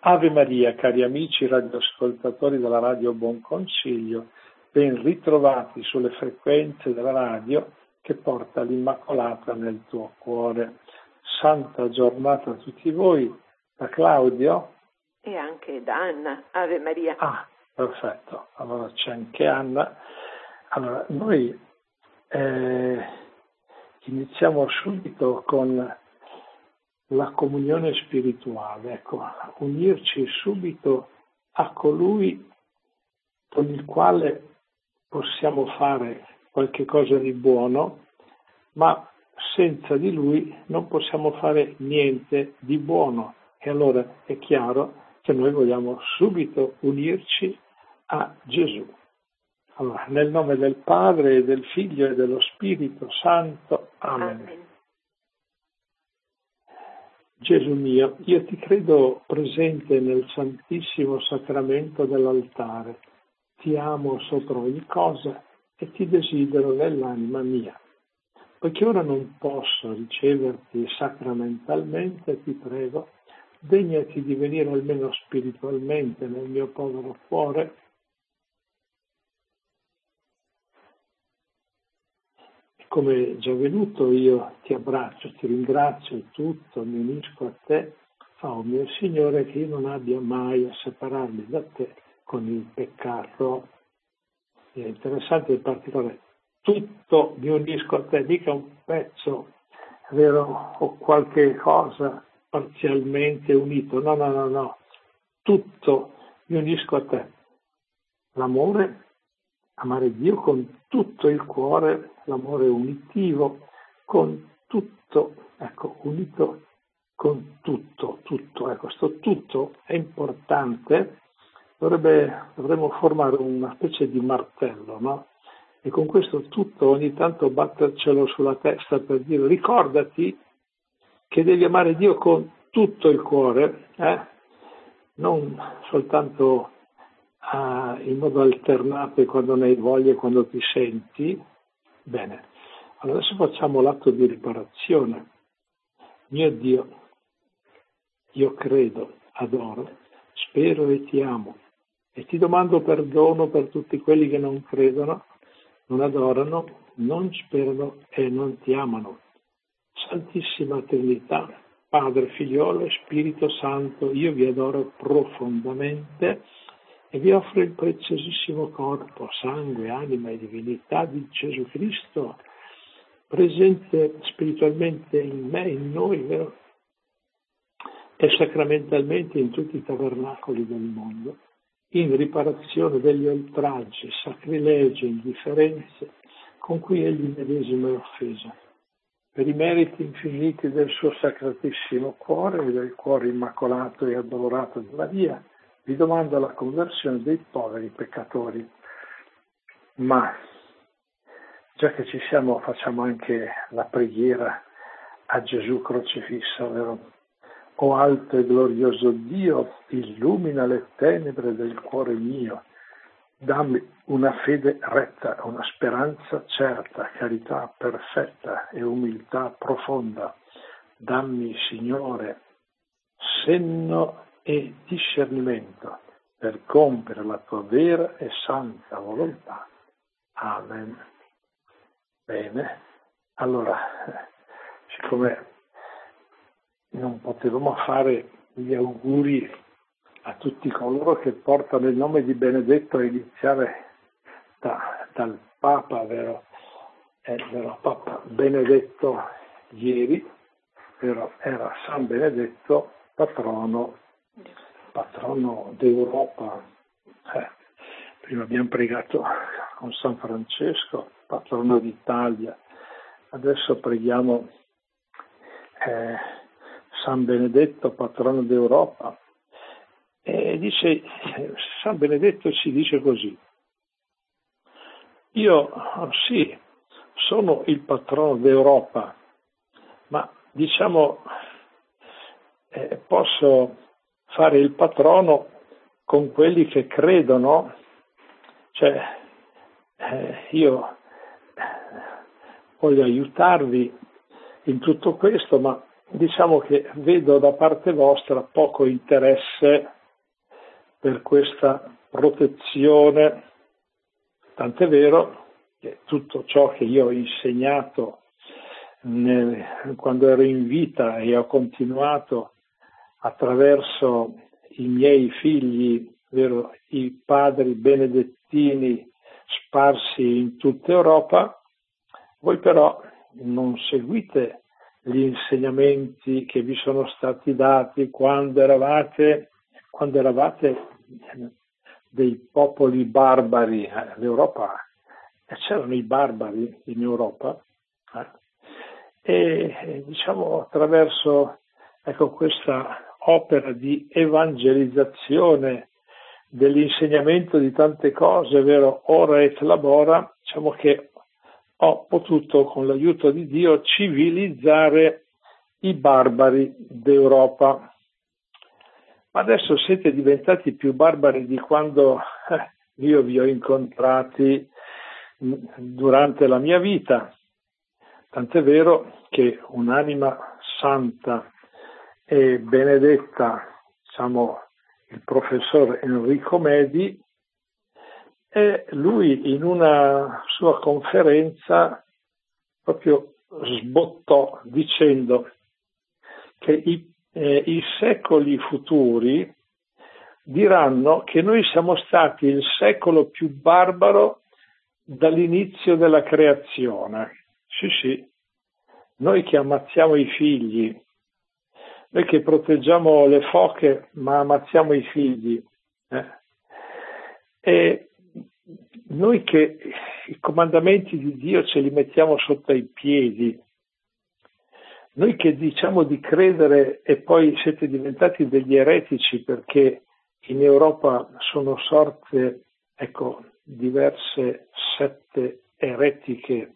Ave Maria, cari amici radioascoltatori della Radio Buon Consiglio, ben ritrovati sulle frequenze della radio che porta l'Immacolata nel tuo cuore. Santa giornata a tutti voi, da Claudio. E anche da Anna, Ave Maria. Ah, perfetto, allora c'è anche Anna. Allora, noi iniziamo subito con la comunione spirituale, ecco, unirci subito a colui con il quale possiamo fare qualche cosa di buono, ma senza di lui non possiamo fare niente di buono. E allora è chiaro che noi vogliamo subito unirci a Gesù. Allora, nel nome del Padre, del Figlio e dello Spirito Santo. Amen. Amen. Gesù mio, io ti credo presente nel Santissimo Sacramento dell'altare. Ti amo sopra ogni cosa e ti desidero nell'anima mia. Poiché ora non posso riceverti sacramentalmente, ti prego, degnati di venire almeno spiritualmente nel mio povero cuore. Come già venuto, io ti abbraccio, ti ringrazio e tutto, mi unisco a te. Oh mio Signore, che io non abbia mai a separarmi da te con il peccato. È interessante in particolare, tutto mi unisco a te, mica un pezzo, è vero, o qualche cosa parzialmente unito, no, tutto mi unisco a te. L'amore, amare Dio con tutto il cuore, l'amore unitivo, con tutto, ecco, unito con tutto, ecco, sto tutto è importante, dovremmo formare una specie di martello, no? E con questo tutto ogni tanto battercelo sulla testa per dire ricordati che devi amare Dio con tutto il cuore, non soltanto in modo alternato quando ne hai voglia e quando ti senti. Bene, allora adesso facciamo l'atto di riparazione. Mio Dio, io credo, adoro, spero e ti amo e ti domando perdono per tutti quelli che non credono, non adorano, non sperano e non ti amano. Santissima Trinità, Padre, Figliolo e Spirito Santo, io vi adoro profondamente e vi offro il preziosissimo corpo, sangue, anima e divinità di Gesù Cristo, presente spiritualmente in me, in noi, vero? E sacramentalmente in tutti i tabernacoli del mondo, in riparazione degli oltraggi, sacrilegi, indifferenze con cui egli medesimo è offeso. Per i meriti infiniti del suo sacratissimo cuore e del cuore immacolato e adorato di Maria, vi domando la conversione dei poveri peccatori. Ma, già che ci siamo, facciamo anche la preghiera a Gesù crocifisso, vero? O alto e glorioso Dio, illumina le tenebre del cuore mio, dammi una fede retta, una speranza certa, carità perfetta e umiltà profonda. Dammi, Signore, senno e discernimento per compiere la tua vera e santa volontà. Amen. Bene, allora, siccome non potevamo fare gli auguri a tutti coloro che portano il nome di Benedetto, a iniziare dal Papa, vero? Papa Benedetto ieri, vero? Era San Benedetto, patrono d'Europa. Prima abbiamo pregato con San Francesco, patrono d'Italia, adesso preghiamo San Benedetto, patrono d'Europa. E dice, San Benedetto ci dice così: io sì, sono il patrono d'Europa, ma diciamo posso fare il patrono con quelli che credono, cioè io voglio aiutarvi in tutto questo, ma diciamo che vedo da parte vostra poco interesse per questa protezione, tant'è vero che tutto ciò che io ho insegnato quando ero in vita e ho continuato attraverso i miei figli, ovvero i padri benedettini sparsi in tutta Europa, voi però non seguite gli insegnamenti che vi sono stati dati quando eravate dei popoli barbari. L'Europa, c'erano i barbari in Europa, e diciamo attraverso questa opera di evangelizzazione dell'insegnamento di tante cose, vero, ora et labora, diciamo che ho potuto con l'aiuto di Dio civilizzare i barbari d'Europa. Ma adesso siete diventati più barbari di quando io vi ho incontrati durante la mia vita. Tant'è vero che un'anima santa e benedetta, diciamo, il professor Enrico Medi, e lui in una sua conferenza proprio sbottò dicendo che i secoli futuri diranno che noi siamo stati il secolo più barbaro dall'inizio della creazione. Sì, noi che ammazziamo i figli, noi che proteggiamo le foche ma ammazziamo i figli, e noi che i comandamenti di Dio ce li mettiamo sotto ai piedi, noi che diciamo di credere e poi siete diventati degli eretici perché in Europa sono sorte, diverse sette eretiche.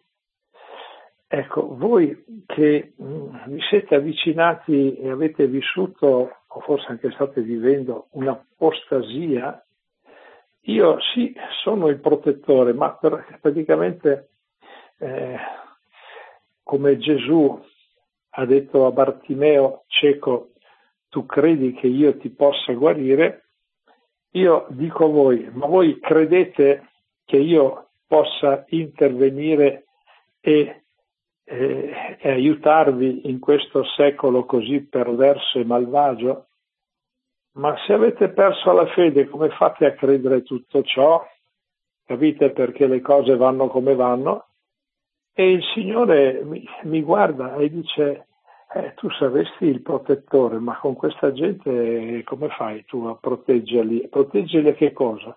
Voi che vi siete avvicinati e avete vissuto, o forse anche state vivendo, un'apostasia, io sì, sono il protettore, ma praticamente come Gesù ha detto a Bartimeo cieco, tu credi che io ti possa guarire? Io dico a voi, ma voi credete che io possa intervenire e aiutarvi in questo secolo così perverso e malvagio? Ma se avete perso la fede, come fate a credere tutto ciò? Capite perché le cose vanno come vanno? E il Signore mi guarda e dice, tu saresti il protettore, ma con questa gente come fai tu a proteggerli? Proteggerli a che cosa?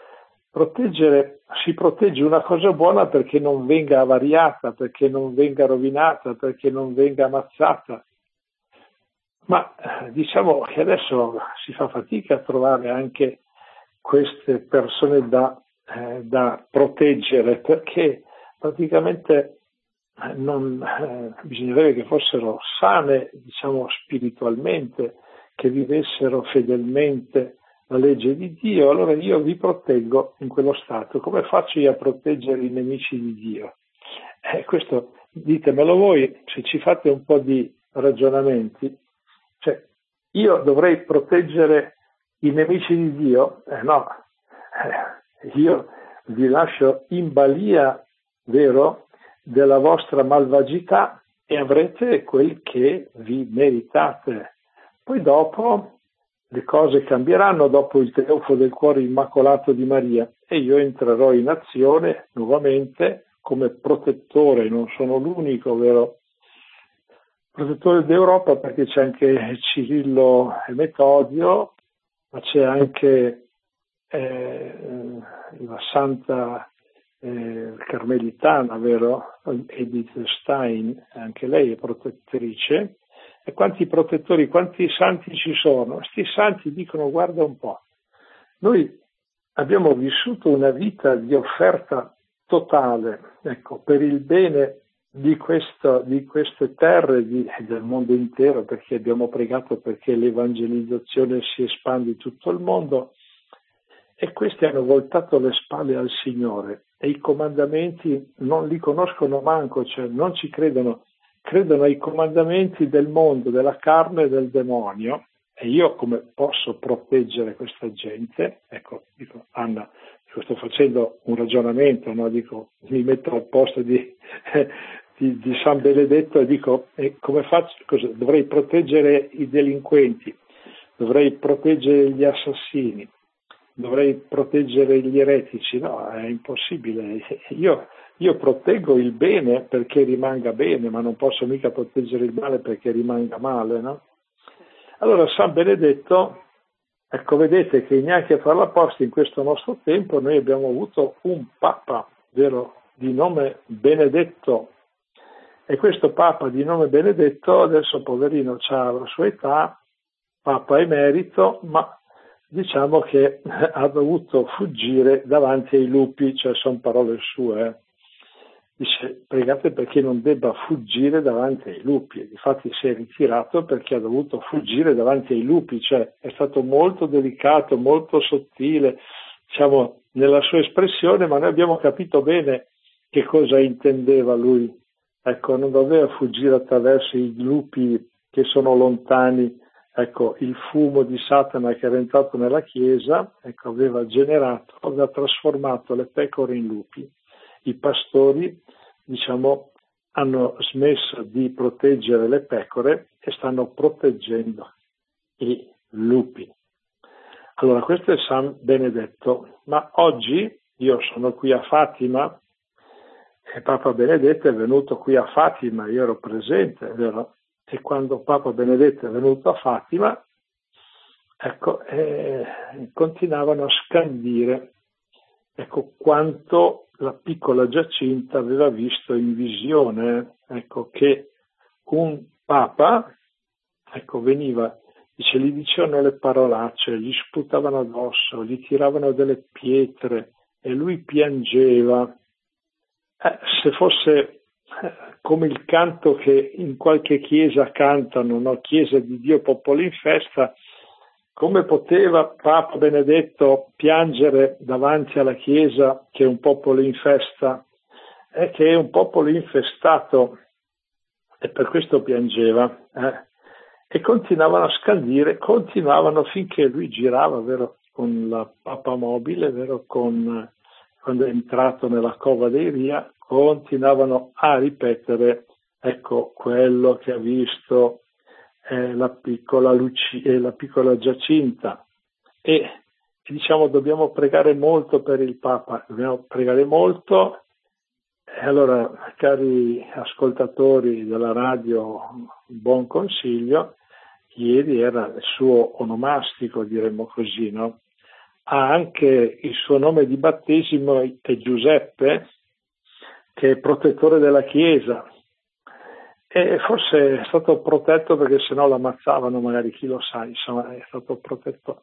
Si protegge una cosa buona perché non venga avariata, perché non venga rovinata, perché non venga ammazzata. Ma diciamo che adesso si fa fatica a trovare anche queste persone da proteggere, perché praticamente bisognerebbe che fossero sane, diciamo, spiritualmente, che vivessero fedelmente la legge di Dio. Allora io vi proteggo in quello stato. Come faccio io a proteggere i nemici di Dio? Questo ditemelo voi, se ci fate un po' di ragionamenti. Cioè, io dovrei proteggere i nemici di Dio? No, io vi lascio in balia, vero, della vostra malvagità e avrete quel che vi meritate. Poi dopo le cose cambieranno, dopo il trionfo del cuore immacolato di Maria, e io entrerò in azione nuovamente come protettore. Non sono l'unico, vero, protettore d'Europa, perché c'è anche Cirillo e Metodio, ma c'è anche la santa carmelitana, vero? Edith Stein, anche lei è protettrice. E quanti protettori, quanti santi ci sono? Questi santi dicono, guarda un po', noi abbiamo vissuto una vita di offerta totale, per il bene di queste terre e del mondo intero, perché abbiamo pregato perché l'evangelizzazione si espandi in tutto il mondo, e questi hanno voltato le spalle al Signore e i comandamenti non li conoscono manco, cioè non ci credono credono ai comandamenti del mondo, della carne e del demonio, e io come posso proteggere questa gente? Ecco, dico, Anna, sto facendo un ragionamento, no? Dico, mi metto al posto di San Benedetto e dico, come faccio? Cosa? Dovrei proteggere i delinquenti, dovrei proteggere gli assassini, dovrei proteggere gli eretici? No, è impossibile. Io proteggo il bene perché rimanga bene, ma non posso mica proteggere il male perché rimanga male, no? Allora San Benedetto, ecco, vedete che neanche a farla apposta in questo nostro tempo noi abbiamo avuto un Papa, vero, di nome Benedetto. E questo Papa di nome Benedetto adesso poverino ha la sua età, Papa emerito, ma diciamo che ha dovuto fuggire davanti ai lupi, cioè sono parole sue. Dice, pregate perché non debba fuggire davanti ai lupi. E difatti si è ritirato perché ha dovuto fuggire davanti ai lupi, cioè è stato molto delicato, molto sottile, diciamo, nella sua espressione, ma noi abbiamo capito bene che cosa intendeva lui. Ecco, non doveva fuggire attraverso i lupi che sono lontani. Ecco, il fumo di Satana che era entrato nella Chiesa, ecco, aveva trasformato le pecore in lupi. I pastori, diciamo, hanno smesso di proteggere le pecore e stanno proteggendo i lupi. Allora, questo è San Benedetto, ma oggi io sono qui a Fatima e Papa Benedetto è venuto qui a Fatima, io ero presente, vero? E quando Papa Benedetto è venuto a Fatima, ecco, continuavano a scandire, ecco, quanto la piccola Giacinta aveva visto in visione, ecco, che un Papa, ecco, veniva, dice, gli dicevano le parolacce, gli sputavano addosso, gli tiravano delle pietre e lui piangeva. Se fosse come il canto che in qualche chiesa cantano, no? Chiesa di Dio, popolo in festa, come poteva Papa Benedetto piangere davanti alla Chiesa che è un popolo in festa? È che è un popolo infestato e per questo piangeva. E continuavano a scandire, continuavano finché lui girava, vero, con la Papa mobile, vero, quando è entrato nella cova dei Ria, continuavano a ripetere, ecco, quello che ha visto la piccola Giacinta. E diciamo, dobbiamo pregare molto per il Papa, dobbiamo pregare molto. E allora, cari ascoltatori della radio, un buon consiglio. Ieri era il suo onomastico, diremmo così, no? Ha anche il suo nome di battesimo, è Giuseppe, che è protettore della Chiesa. E forse è stato protetto perché sennò l'ammazzavano, magari, chi lo sa, insomma, è stato protetto,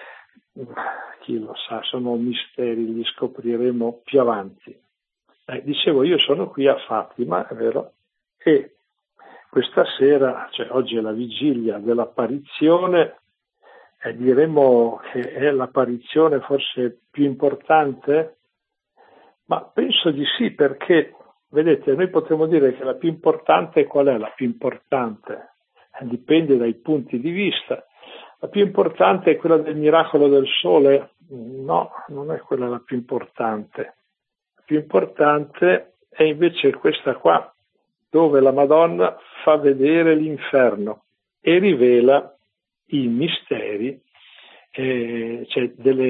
chi lo sa, sono misteri, li scopriremo più avanti. Dicevo, io sono qui a Fatima, è vero, e questa sera, cioè oggi è la vigilia dell'apparizione, e diremmo che è l'apparizione forse più importante, ma penso di sì, perché vedete, noi potremmo dire che la più importante, qual è la più importante? Dipende dai punti di vista. La più importante è quella del miracolo del sole? No, non è quella la più importante. La più importante è invece questa qua, dove la Madonna fa vedere l'inferno e rivela i misteri, cioè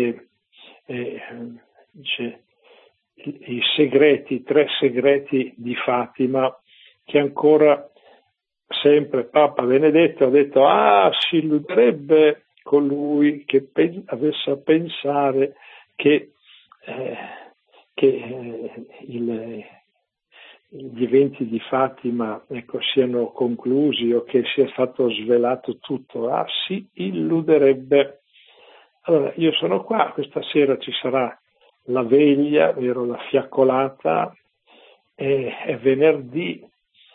i segreti, 3 segreti di Fatima, che ancora sempre Papa Benedetto ha detto, si illuderebbe colui che avesse a pensare che gli eventi di Fatima, ecco, siano conclusi o che sia stato svelato tutto, si illuderebbe. Allora, io sono qua, questa sera ci sarà la veglia, vero, la fiaccolata, è venerdì,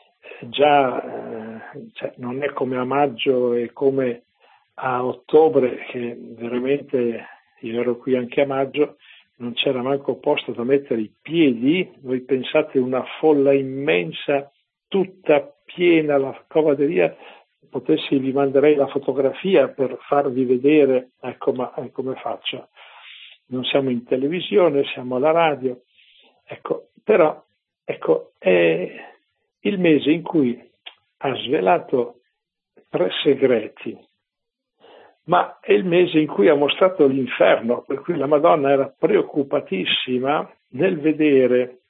già cioè, non è come a maggio e come a ottobre, che veramente, io ero qui anche a maggio, non c'era manco posto da mettere i piedi. Voi pensate una folla immensa tutta piena la covaderia, potessi vi manderei la fotografia per farvi vedere come faccio. Non siamo in televisione, siamo alla radio, però è il mese in cui ha svelato 3 segreti, ma è il mese in cui ha mostrato l'inferno, per cui la Madonna era preoccupatissima nel vedere,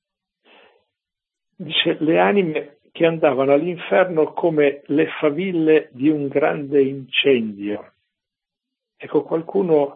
dice, le anime che andavano all'inferno come le faville di un grande incendio. Qualcuno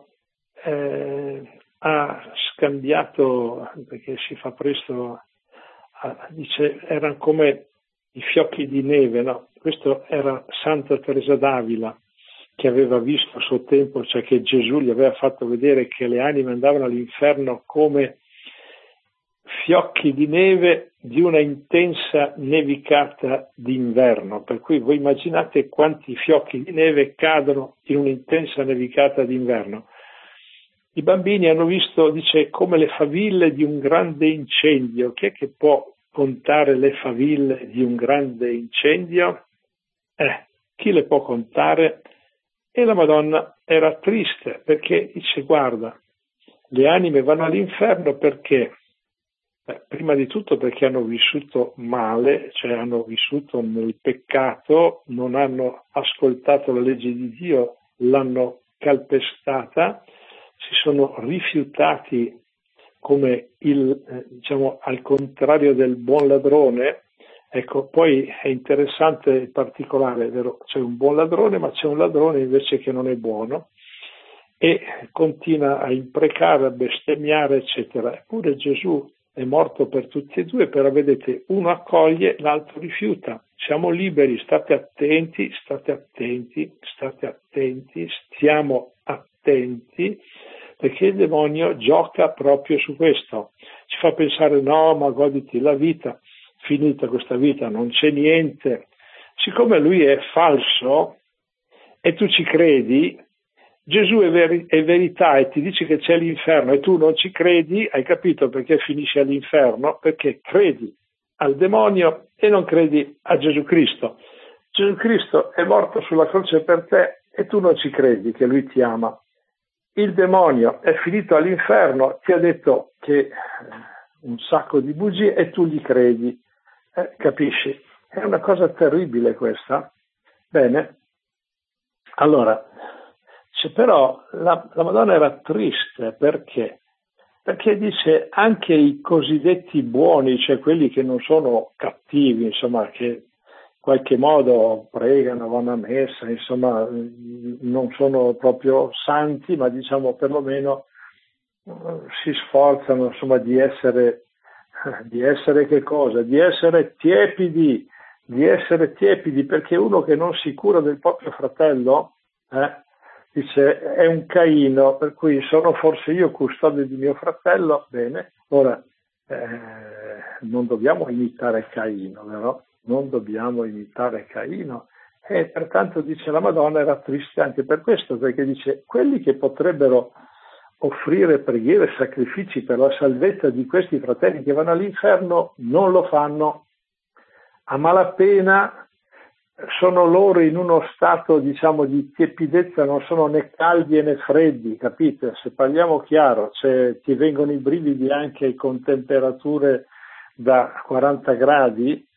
ha scambiato, perché si fa presto, dice, erano come i fiocchi di neve, no? Questo era Santa Teresa d'Avila, che aveva visto a suo tempo, cioè che Gesù gli aveva fatto vedere che le anime andavano all'inferno come fiocchi di neve di una intensa nevicata d'inverno, per cui voi immaginate quanti fiocchi di neve cadono in un'intensa nevicata d'inverno. I bambini hanno visto, dice, come le faville di un grande incendio. Chi è che può contare le faville di un grande incendio? Chi le può contare? E la Madonna era triste perché dice, guarda, le anime vanno all'inferno perché? Prima di tutto perché hanno vissuto male, cioè hanno vissuto nel peccato, non hanno ascoltato la legge di Dio, l'hanno calpestata, si sono rifiutati come al contrario del buon ladrone. Poi è interessante il particolare, è vero, c'è un buon ladrone, ma c'è un ladrone invece che non è buono e continua a imprecare, a bestemmiare, eccetera. Eppure Gesù è morto per tutti e due, però vedete, uno accoglie, l'altro rifiuta. Siamo liberi, state attenti, stiamo attenti, perché il demonio gioca proprio su questo. Ci fa pensare, no, ma goditi la vita, finita questa vita, non c'è niente. Siccome lui è falso e tu ci credi, Gesù è verità e ti dice che c'è l'inferno e tu non ci credi, hai capito perché finisci all'inferno? Perché credi al demonio e non credi a Gesù Cristo. Gesù Cristo è morto sulla croce per te e tu non ci credi che lui ti ama. Il demonio è finito all'inferno, ti ha detto che un sacco di bugie e tu gli credi. Capisci? È una cosa terribile questa. Bene. Allora, però la Madonna era triste perché dice anche i cosiddetti buoni, cioè quelli che non sono cattivi, insomma, che in qualche modo pregano, vanno a messa, insomma, non sono proprio santi, ma diciamo perlomeno si sforzano, insomma, di essere che cosa? Di essere tiepidi, perché uno che non si cura del proprio fratello, dice, è un Caino, per cui sono forse io custode di mio fratello, bene, ora non dobbiamo imitare Caino, vero? Non dobbiamo imitare Caino e pertanto, dice, la Madonna era triste anche per questo, perché dice, quelli che potrebbero offrire preghiere e sacrifici per la salvezza di questi fratelli che vanno all'inferno non lo fanno, a malapena sono loro in uno stato, diciamo, di tiepidezza, non sono né caldi né freddi, capite? Se parliamo chiaro, ti vengono i brividi anche con temperature da 40 gradi,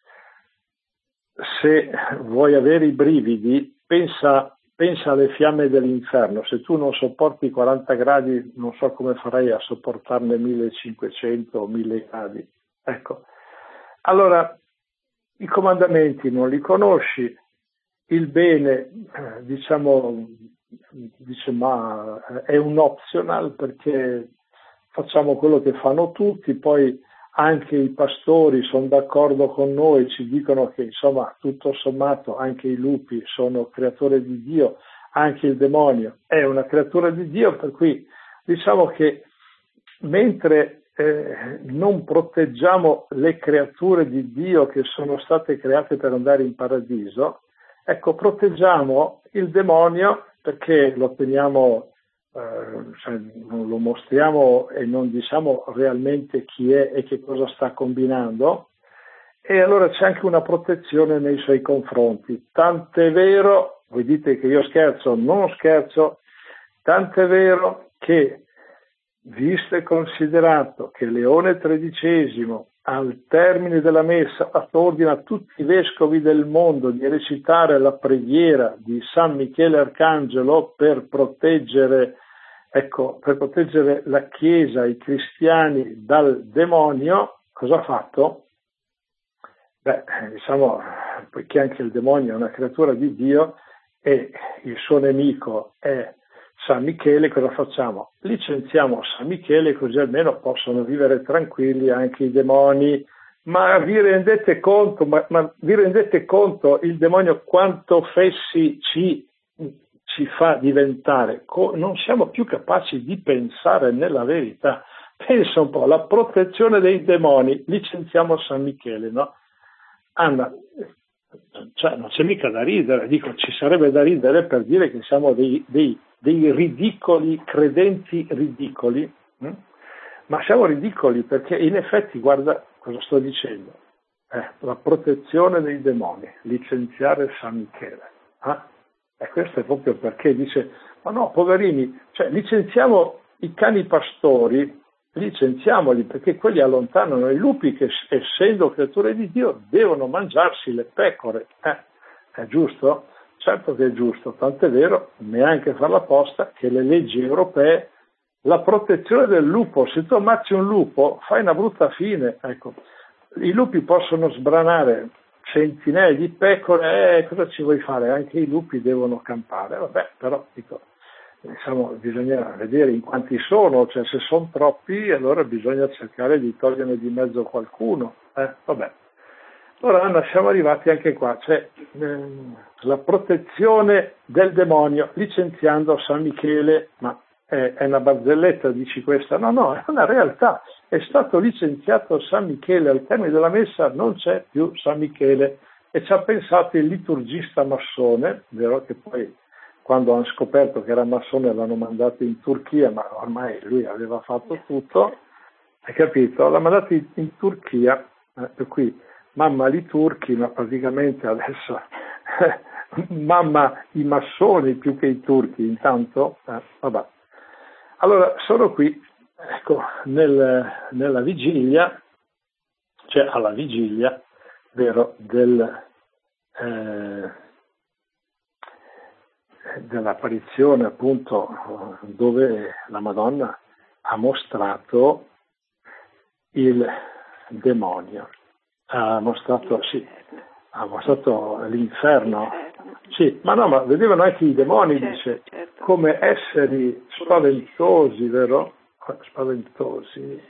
se vuoi avere i brividi, pensa alle fiamme dell'inferno. Se tu non sopporti 40 gradi, non so come farei a sopportarne 1500 o 1000 gradi. Ecco. Allora, i comandamenti non li conosci, il bene, diciamo, dice, ma è un optional perché facciamo quello che fanno tutti, poi anche i pastori sono d'accordo con noi, ci dicono che, insomma, tutto sommato anche i lupi sono creature di Dio, anche il demonio è una creatura di Dio, per cui diciamo che mentre non proteggiamo le creature di Dio che sono state create per andare in paradiso, ecco, proteggiamo il demonio perché lo teniamo, cioè non lo mostriamo e non diciamo realmente chi è e che cosa sta combinando, e allora c'è anche una protezione nei suoi confronti. Tant'è vero, voi dite che io scherzo, non scherzo, tant'è vero che, visto e considerato che Leone XIII al termine della messa ordina a tutti i vescovi del mondo di recitare la preghiera di San Michele Arcangelo per proteggere la Chiesa, i cristiani dal demonio, cosa ha fatto? Poiché anche il demonio è una creatura di Dio e il suo nemico è San Michele, cosa facciamo? Licenziamo San Michele, così almeno possono vivere tranquilli anche i demoni. Ma vi rendete conto, vi rendete conto il demonio quanto fessi ci fa diventare? Non siamo più capaci di pensare nella verità. Pensa un po', la protezione dei demoni, licenziamo San Michele, no? Anna, cioè non c'è mica da ridere, dico, ci sarebbe da ridere per dire che siamo dei ridicoli, credenti ridicoli, ma siamo ridicoli perché in effetti, guarda cosa sto dicendo, la protezione dei demoni, licenziare San Michele, e questo è proprio perché dice, ma no, poverini, cioè licenziamo i cani pastori, licenziamoli perché quelli allontanano i lupi che, essendo creature di Dio, devono mangiarsi le pecore. È giusto? Certo che è giusto, tant'è vero, neanche far la posta, che le leggi europee, la protezione del lupo, se tu ammazzi un lupo fai una brutta fine, ecco. I lupi possono sbranare centinaia di pecore, cosa ci vuoi fare? Anche i lupi devono campare, vabbè, però dico, bisogna vedere in quanti sono, cioè se sono troppi allora bisogna cercare di toglierne di mezzo qualcuno, vabbè. Ora Anna, siamo arrivati anche qua, cioè la protezione del demonio licenziando San Michele, ma è una barzelletta, dici questa? No, è una realtà, è stato licenziato San Michele, al termine della messa non c'è più San Michele e ci ha pensato il liturgista massone, vero che poi quando hanno scoperto che era massone l'hanno mandato in Turchia, ma ormai lui aveva fatto tutto, hai capito? L'ha mandato in Turchia, per cui mamma li turchi, ma praticamente adesso mamma i massoni più che i turchi, intanto, vabbè. Allora, sono qui, ecco, nella vigilia, cioè alla vigilia, vero, dell'apparizione appunto dove la Madonna ha mostrato il demonio, ha mostrato l'inferno, sì, ma vedevano anche i demoni, dice, come esseri spaventosi, vero? Spaventosi.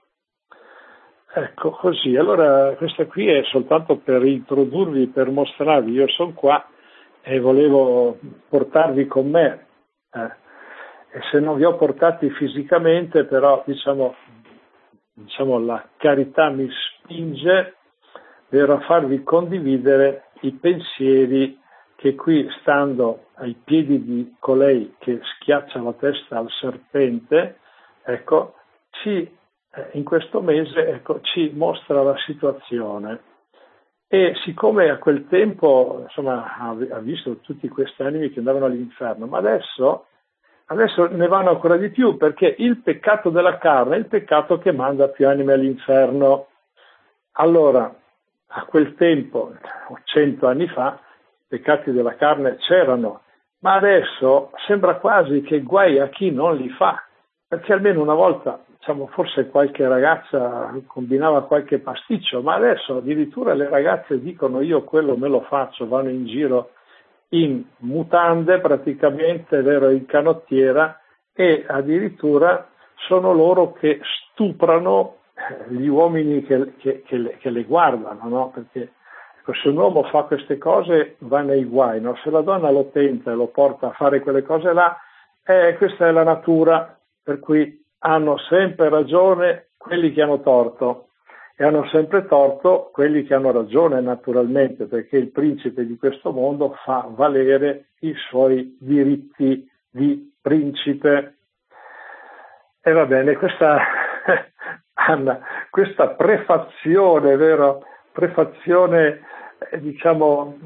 Ecco, così. Allora, questa qui è soltanto per introdurvi, per mostrarvi, io sono qua e volevo portarvi con me, e se non vi ho portati fisicamente, però diciamo la carità mi spinge a farvi condividere i pensieri che qui, stando ai piedi di colei che schiaccia la testa al serpente, ecco, in questo mese ci mostra la situazione. E siccome a quel tempo ha visto tutti questi animi che andavano all'inferno, ma adesso ne vanno ancora di più, perché il peccato della carne è il peccato che manda più anime all'inferno. Allora, a quel tempo, 100 anni fa, i peccati della carne c'erano, ma adesso sembra quasi che guai a chi non li fa, perché almeno una volta, forse qualche ragazza combinava qualche pasticcio, ma adesso addirittura le ragazze dicono io quello me lo faccio, vanno in giro in mutande praticamente, vero, in canottiera, e addirittura sono loro che stuprano gli uomini che le guardano, no? Perché se un uomo fa queste cose va nei guai, no? Se la donna lo tenta e lo porta a fare quelle cose là, questa è la natura, per cui hanno sempre ragione quelli che hanno torto e hanno sempre torto quelli che hanno ragione, naturalmente, perché il principe di questo mondo fa valere i suoi diritti di principe. E va bene, questa Anna, questa prefazione, vero, prefazione, diciamo,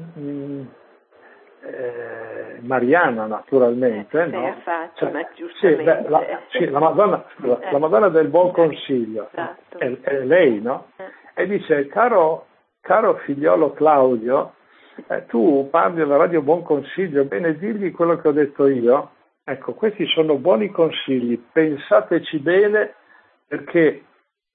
mariana, naturalmente. Sei a no? Fatima, giustamente. La Madonna del Buon Consiglio, esatto. è lei, no? E dice, caro figliolo Claudio, tu parli alla radio Buon Consiglio, bene, digli quello che ho detto io. Ecco, questi sono buoni consigli, pensateci bene, perché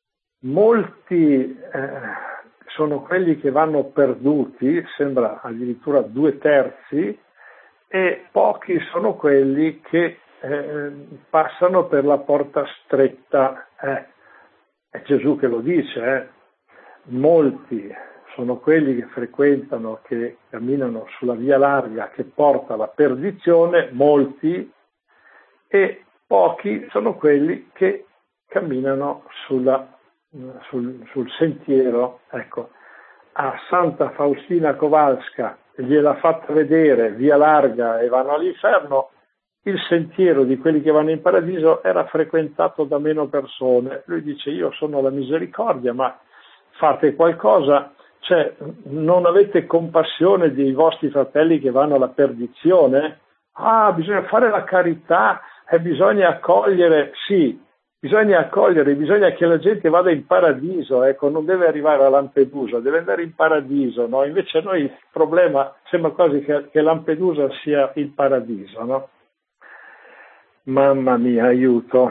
molti sono quelli che vanno perduti, sembra addirittura 2/3, e pochi sono quelli che passano per la porta stretta. È Gesù che lo dice, molti sono quelli che frequentano, che camminano sulla via larga che porta alla perdizione, molti, e pochi sono quelli che camminano sul sentiero. Ecco, a Santa Faustina Kowalska gliel'ha fatta vedere via larga e vanno all'inferno. Il sentiero di quelli che vanno in paradiso era frequentato da meno persone. Lui dice, io sono la misericordia, ma fate qualcosa, cioè non avete compassione dei vostri fratelli che vanno alla perdizione? Bisogna fare la carità e bisogna accogliere, sì, bisogna che la gente vada in paradiso, ecco, non deve arrivare a Lampedusa, deve andare in paradiso, no? Invece noi il problema sembra quasi che Lampedusa sia il paradiso, no? Mamma mia, aiuto.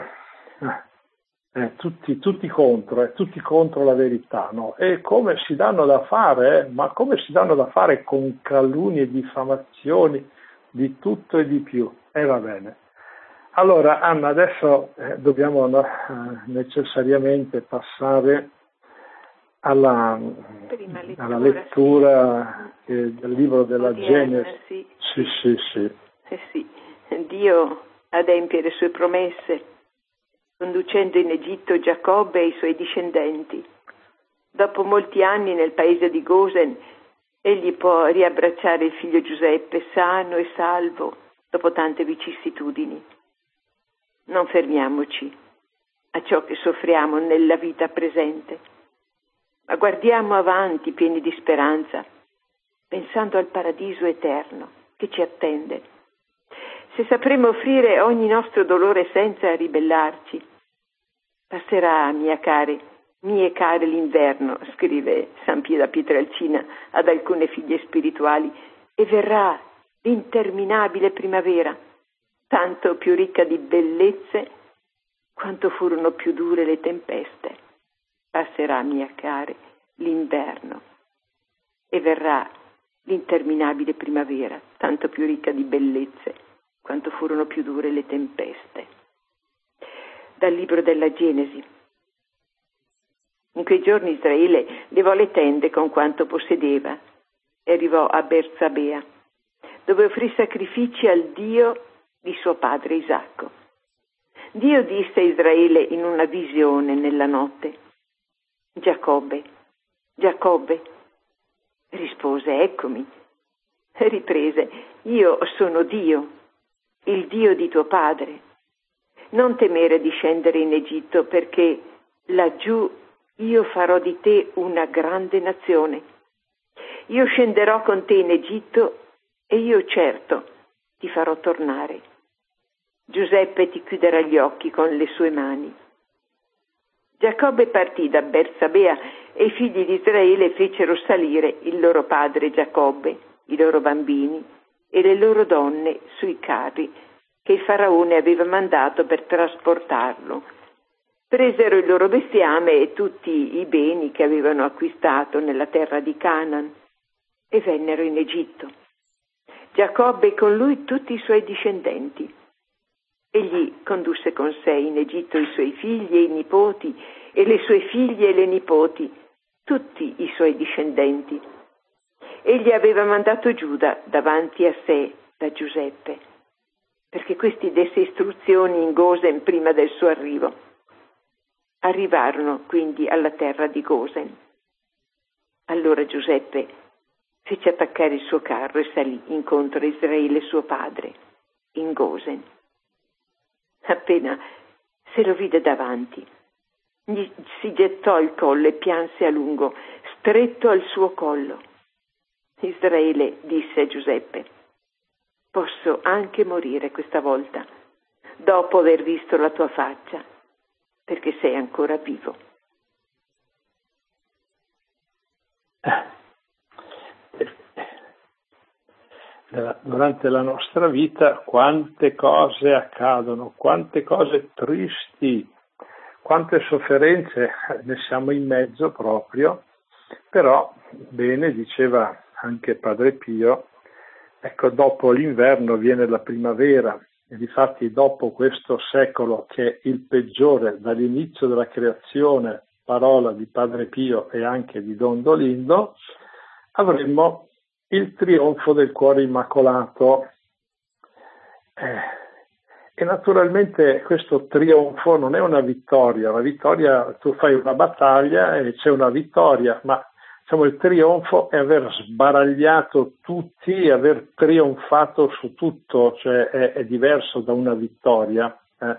Tutti contro la verità, no? E come si danno da fare, ma come si danno da fare con calunnie, diffamazioni, di tutto e di più. E va bene. Allora, Anna, adesso dobbiamo necessariamente passare alla lettura del libro della Genesi. Sì. Dio adempie le sue promesse, conducendo in Egitto Giacobbe e i suoi discendenti. Dopo molti anni nel paese di Gosen, egli può riabbracciare il figlio Giuseppe, sano e salvo, dopo tante vicissitudini. Non fermiamoci a ciò che soffriamo nella vita presente, ma guardiamo avanti pieni di speranza, pensando al paradiso eterno che ci attende. Se sapremo offrire ogni nostro dolore senza ribellarci, passerà, mie care l'inverno, scrive San Pio da Pietrelcina ad alcune figlie spirituali, e verrà l'interminabile primavera, tanto più ricca di bellezze quanto furono più dure le tempeste. Passerà, mie care, l'inverno, e verrà l'interminabile primavera, tanto più ricca di bellezze quanto furono più dure le tempeste. Dal libro della Genesi. In quei giorni Israele levò le tende con quanto possedeva e arrivò a Bersabea, dove offrì sacrifici al Dio di suo padre Isacco. Dio disse a Israele in una visione nella notte: Giacobbe, Giacobbe. Rispose: eccomi. E riprese: io sono Dio, il Dio di tuo padre. Non temere di scendere in Egitto, perché laggiù io farò di te una grande nazione. Io scenderò con te in Egitto e io certo ti farò tornare. Giuseppe ti chiuderà gli occhi con le sue mani. Giacobbe partì da Bersabea e i figli di Israele fecero salire il loro padre Giacobbe, i loro bambini e le loro donne sui carri che il faraone aveva mandato per trasportarlo. Presero il loro bestiame e tutti i beni che avevano acquistato nella terra di Canaan e vennero in Egitto. Giacobbe e con lui tutti i suoi discendenti. Egli condusse con sé in Egitto i suoi figli e i nipoti e le sue figlie e le nipoti, tutti i suoi discendenti. Egli aveva mandato Giuda davanti a sé da Giuseppe, perché questi desse istruzioni in Gosen prima del suo arrivo. Arrivarono quindi alla terra di Gosen. Allora Giuseppe fece attaccare il suo carro e salì incontro a Israele suo padre, in Gosen. Appena se lo vide davanti, Gli si gettò al collo e pianse a lungo, stretto al suo collo. Israele disse a Giuseppe: posso anche morire questa volta, dopo aver visto la tua faccia, perché sei ancora vivo. Durante la nostra vita quante cose accadono, quante cose tristi, quante sofferenze, ne siamo in mezzo proprio, però bene, diceva anche Padre Pio, ecco, dopo l'inverno viene la primavera, e difatti dopo questo secolo che è il peggiore dall'inizio della creazione, parola di Padre Pio e anche di Don Dolindo, avremmo il trionfo del cuore immacolato. E naturalmente questo trionfo non è una vittoria, tu fai una battaglia e c'è una vittoria, ma diciamo il trionfo è aver sbaragliato tutti, aver trionfato su tutto, cioè è diverso da una vittoria.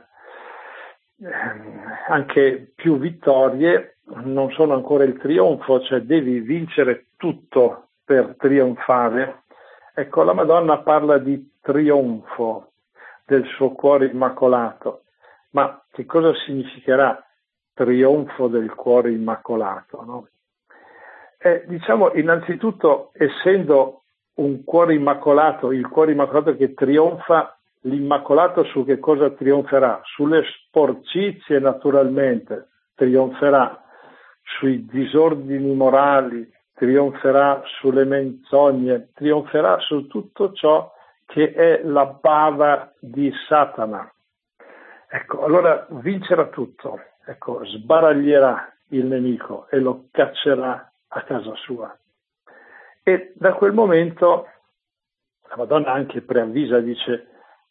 Anche più vittorie non sono ancora il trionfo, cioè devi vincere tutto per trionfare. Ecco, la Madonna parla di trionfo del suo cuore immacolato, ma che cosa significherà trionfo del cuore immacolato, no? Diciamo, innanzitutto, essendo un cuore immacolato, il cuore immacolato che trionfa, l'immacolato su che cosa trionferà? Sulle sporcizie, naturalmente, trionferà sui disordini morali, trionferà sulle menzogne, trionferà su tutto ciò che è la bava di Satana. Ecco, allora vincerà tutto, ecco, sbaraglierà il nemico e lo caccerà a casa sua. E da quel momento la Madonna anche preavvisa, dice,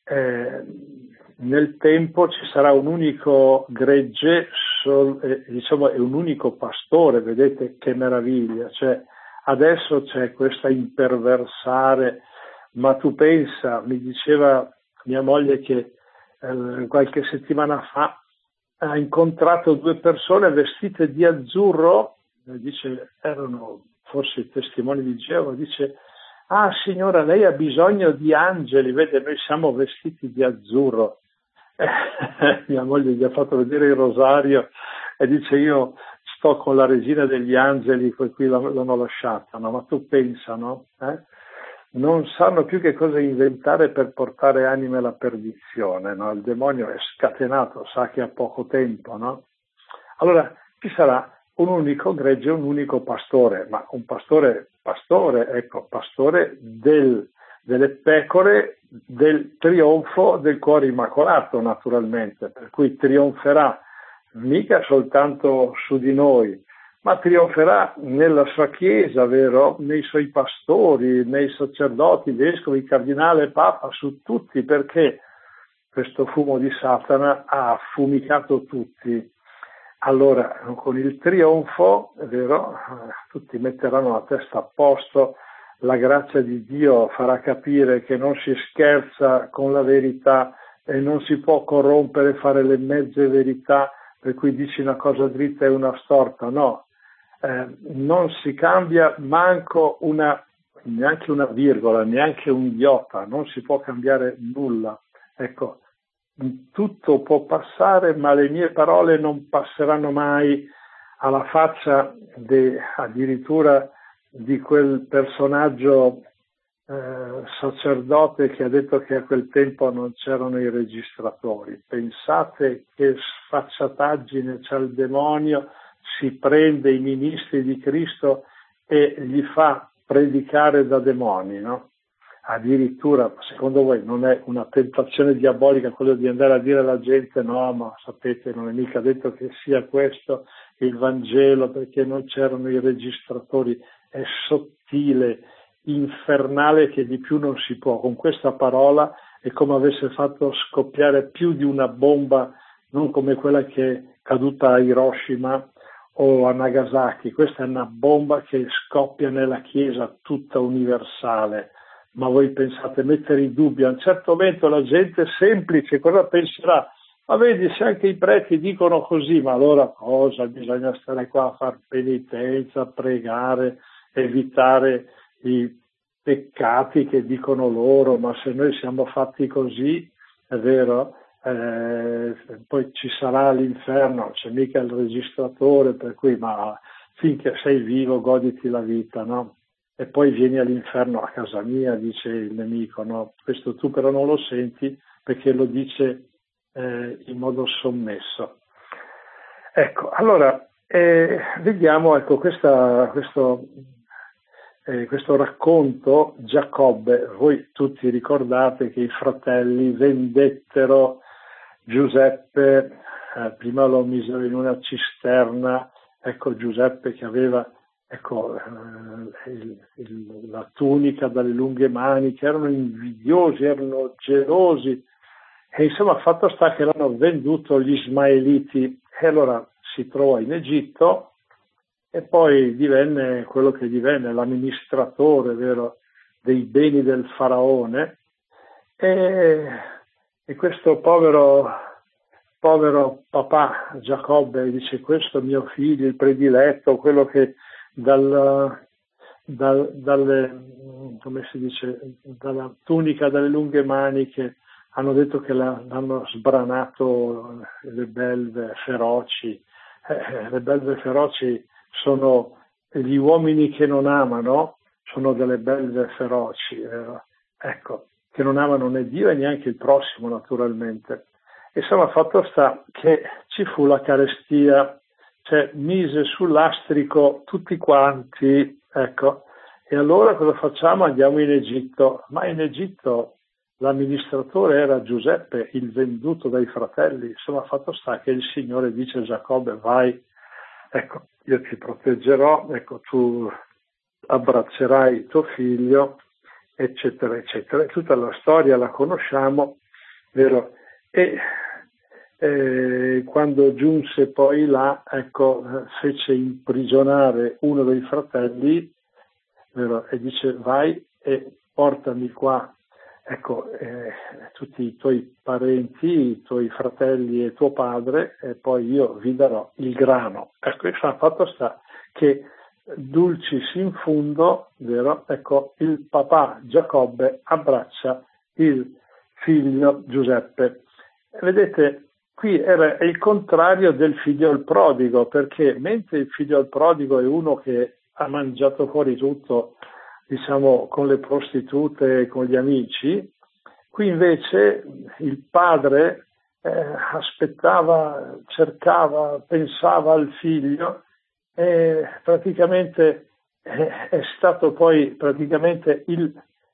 nel tempo ci sarà un unico gregge, diciamo, e un unico pastore, vedete che meraviglia, cioè adesso c'è questa imperversare, ma tu pensa, mi diceva mia moglie che qualche settimana fa ha incontrato due persone vestite di azzurro, dice, erano forse i testimoni di Geova, dice, ah signora, lei ha bisogno di angeli, vede, noi siamo vestiti di azzurro. Mia moglie gli ha fatto vedere il rosario e dice, io sto con la regina degli angeli, poi qui l'hanno lasciata, no? Ma tu pensa, no? Non sanno più che cosa inventare per portare anime alla perdizione, no? Il demonio è scatenato, sa che ha poco tempo, no? Allora, ci sarà un unico gregge, un unico pastore, ma un pastore, ecco, pastore delle pecore del trionfo del cuore immacolato, naturalmente, per cui trionferà mica soltanto su di noi, ma trionferà nella sua Chiesa, vero? Nei suoi pastori, nei sacerdoti, vescovi, cardinale, papa, su tutti, perché questo fumo di Satana ha affumicato tutti. Allora, con il trionfo, è vero, tutti metteranno la testa a posto, la grazia di Dio farà capire che non si scherza con la verità e non si può corrompere, fare le mezze verità, per cui dici una cosa dritta e una storta, no. Non si cambia neanche una virgola, neanche un iota, non si può cambiare nulla. Ecco, tutto può passare, ma le mie parole non passeranno mai, alla faccia addirittura di quel personaggio sacerdote che ha detto che a quel tempo non c'erano i registratori. Pensate che sfacciataggine c'ha il demonio, si prende i ministri di Cristo e gli fa predicare da demoni, no? Addirittura, secondo voi non è una tentazione diabolica quello di andare a dire alla gente no, ma sapete, non è mica detto che sia questo il Vangelo perché non c'erano i registratori? È sottile, infernale, che di più non si può. Con questa parola è come avesse fatto scoppiare più di una bomba, non come quella che è caduta a Hiroshima o a Nagasaki. Questa è una bomba che scoppia nella Chiesa tutta universale. Ma voi pensate, mettere in dubbio, a un certo momento la gente semplice cosa penserà? Ma vedi, se anche i preti dicono così, ma allora cosa? Bisogna stare qua a far penitenza, pregare, evitare i peccati che dicono loro, ma se noi siamo fatti così, è vero, poi ci sarà l'inferno, c'è mica il registratore, per cui ma finché sei vivo goditi la vita, no? E poi vieni all'inferno a casa mia, dice il nemico, no? Questo tu però non lo senti perché lo dice in modo sommesso. Ecco, allora vediamo questo racconto. Giacobbe, voi tutti ricordate che i fratelli vendettero Giuseppe, prima lo misero in una cisterna, ecco Giuseppe che aveva la tunica dalle lunghe maniche, erano invidiosi, erano gelosi, e insomma fatto sta che l'hanno venduto gli ismaeliti, e allora si trovò in Egitto e poi divenne quello che divenne, l'amministratore, vero, dei beni del faraone, e questo povero papà Giacobbe dice: questo mio figlio, il prediletto, quello che dalle, come si dice, dalla tunica dalle lunghe maniche hanno detto che l'hanno sbranato le belve feroci. Le belve feroci sono gli uomini che non amano, sono delle belve feroci, ecco, che non amano né Dio e neanche il prossimo, naturalmente. Insomma, fatto sta che ci fu la carestia, cioè mise sull'astrico tutti quanti, ecco, e allora cosa facciamo? Andiamo in Egitto, ma in Egitto l'amministratore era Giuseppe, il venduto dai fratelli. Insomma, fatto sta che il Signore dice a Giacobbe: vai, ecco, io ti proteggerò, ecco, tu abbraccerai tuo figlio, eccetera, eccetera. E tutta la storia la conosciamo, vero? E quando giunse poi là, ecco, fece imprigionare uno dei fratelli, vero? E dice: vai e portami qua, ecco, tutti i tuoi parenti, i tuoi fratelli e tuo padre, e poi io vi darò il grano. Ecco, il fatto sta che dulcis in fundo, vero? Ecco, il papà Giacobbe abbraccia il figlio Giuseppe. Vedete, qui è il contrario del figlio il prodigo, perché mentre il figlio il prodigo è uno che ha mangiato fuori tutto, diciamo, con le prostitute e con gli amici, qui invece il padre aspettava, cercava, pensava al figlio, e praticamente è stato poi praticamente il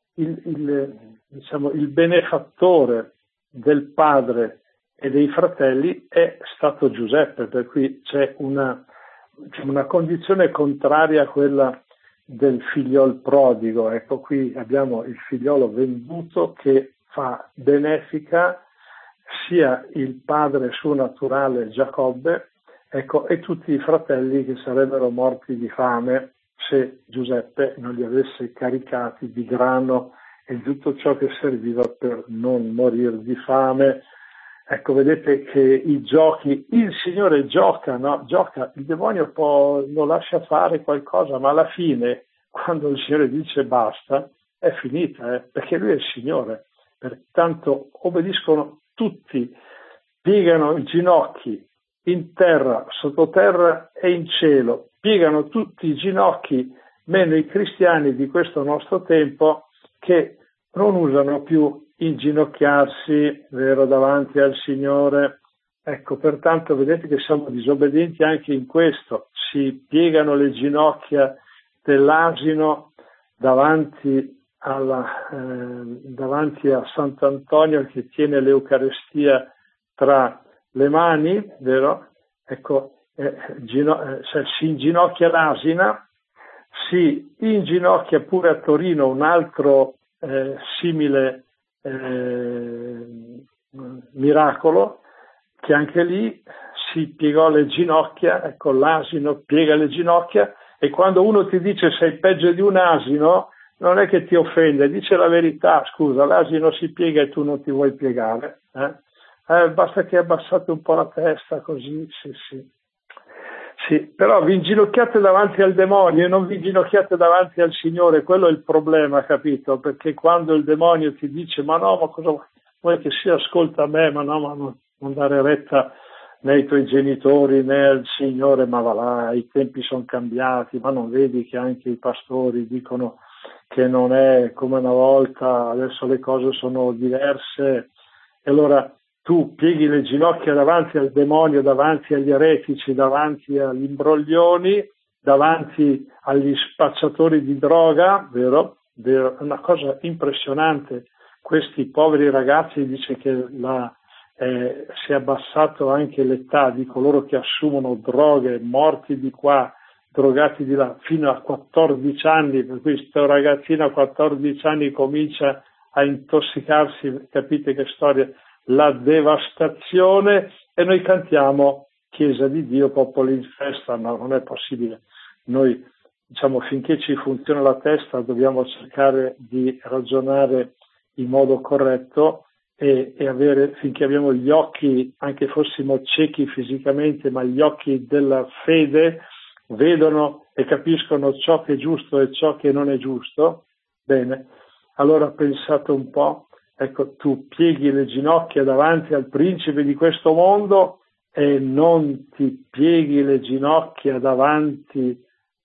benefattore del padre e dei fratelli è stato Giuseppe, per cui c'è una condizione contraria a quella del figliol prodigo. Ecco, qui abbiamo il figliolo venduto che fa benefica sia il padre suo naturale Giacobbe, ecco, e tutti i fratelli che sarebbero morti di fame se Giuseppe non li avesse caricati di grano e tutto ciò che serviva per non morire di fame. Ecco, vedete che i giochi, il Signore gioca, no? Gioca, il demonio lo lascia fare qualcosa, ma alla fine, quando il Signore dice basta, è finita, perché Lui è il Signore. Pertanto obbediscono tutti, piegano i ginocchi in terra, sottoterra e in cielo, piegano tutti i ginocchi, meno i cristiani di questo nostro tempo, che non usano più inginocchiarsi, vero, davanti al Signore. Ecco, pertanto vedete che siamo disobbedienti anche in questo. Si piegano le ginocchia dell'asino davanti a Sant'Antonio che tiene l'Eucarestia tra le mani, vero? Ecco, si inginocchia l'asina, si inginocchia pure a Torino un altro simile miracolo, che anche lì si piegò le ginocchia, ecco, l'asino piega le ginocchia, e quando uno ti dice sei peggio di un asino, non è che ti offende, dice la verità: scusa, l'asino si piega e tu non ti vuoi piegare, basta che abbassate un po' la testa così, sì. Sì, però vi inginocchiate davanti al demonio e non vi inginocchiate davanti al Signore, quello è il problema, capito? Perché quando il demonio ti dice ma no, ma cosa vuoi che sia, ascolta me, ma no, ma non dare retta né ai tuoi genitori né al Signore, ma va là, i tempi sono cambiati, ma non vedi che anche i pastori dicono che non è come una volta, adesso le cose sono diverse, e allora tu pieghi le ginocchia davanti al demonio, davanti agli eretici, davanti agli imbroglioni, davanti agli spacciatori di droga, vero? È una cosa impressionante. Questi poveri ragazzi, dice che si è abbassato anche l'età di coloro che assumono droghe, morti di qua, drogati di là, fino a 14 anni, per cui questo ragazzino a 14 anni comincia a intossicarsi, capite che storia? La devastazione, e noi cantiamo Chiesa di Dio, popolo in festa, ma non è possibile. Noi diciamo finché ci funziona la testa dobbiamo cercare di ragionare in modo corretto e avere, finché abbiamo gli occhi, anche fossimo ciechi fisicamente, ma gli occhi della fede vedono e capiscono ciò che è giusto e ciò che non è giusto. Bene, allora pensate un po'. Ecco, tu pieghi le ginocchia davanti al principe di questo mondo e non ti pieghi le ginocchia davanti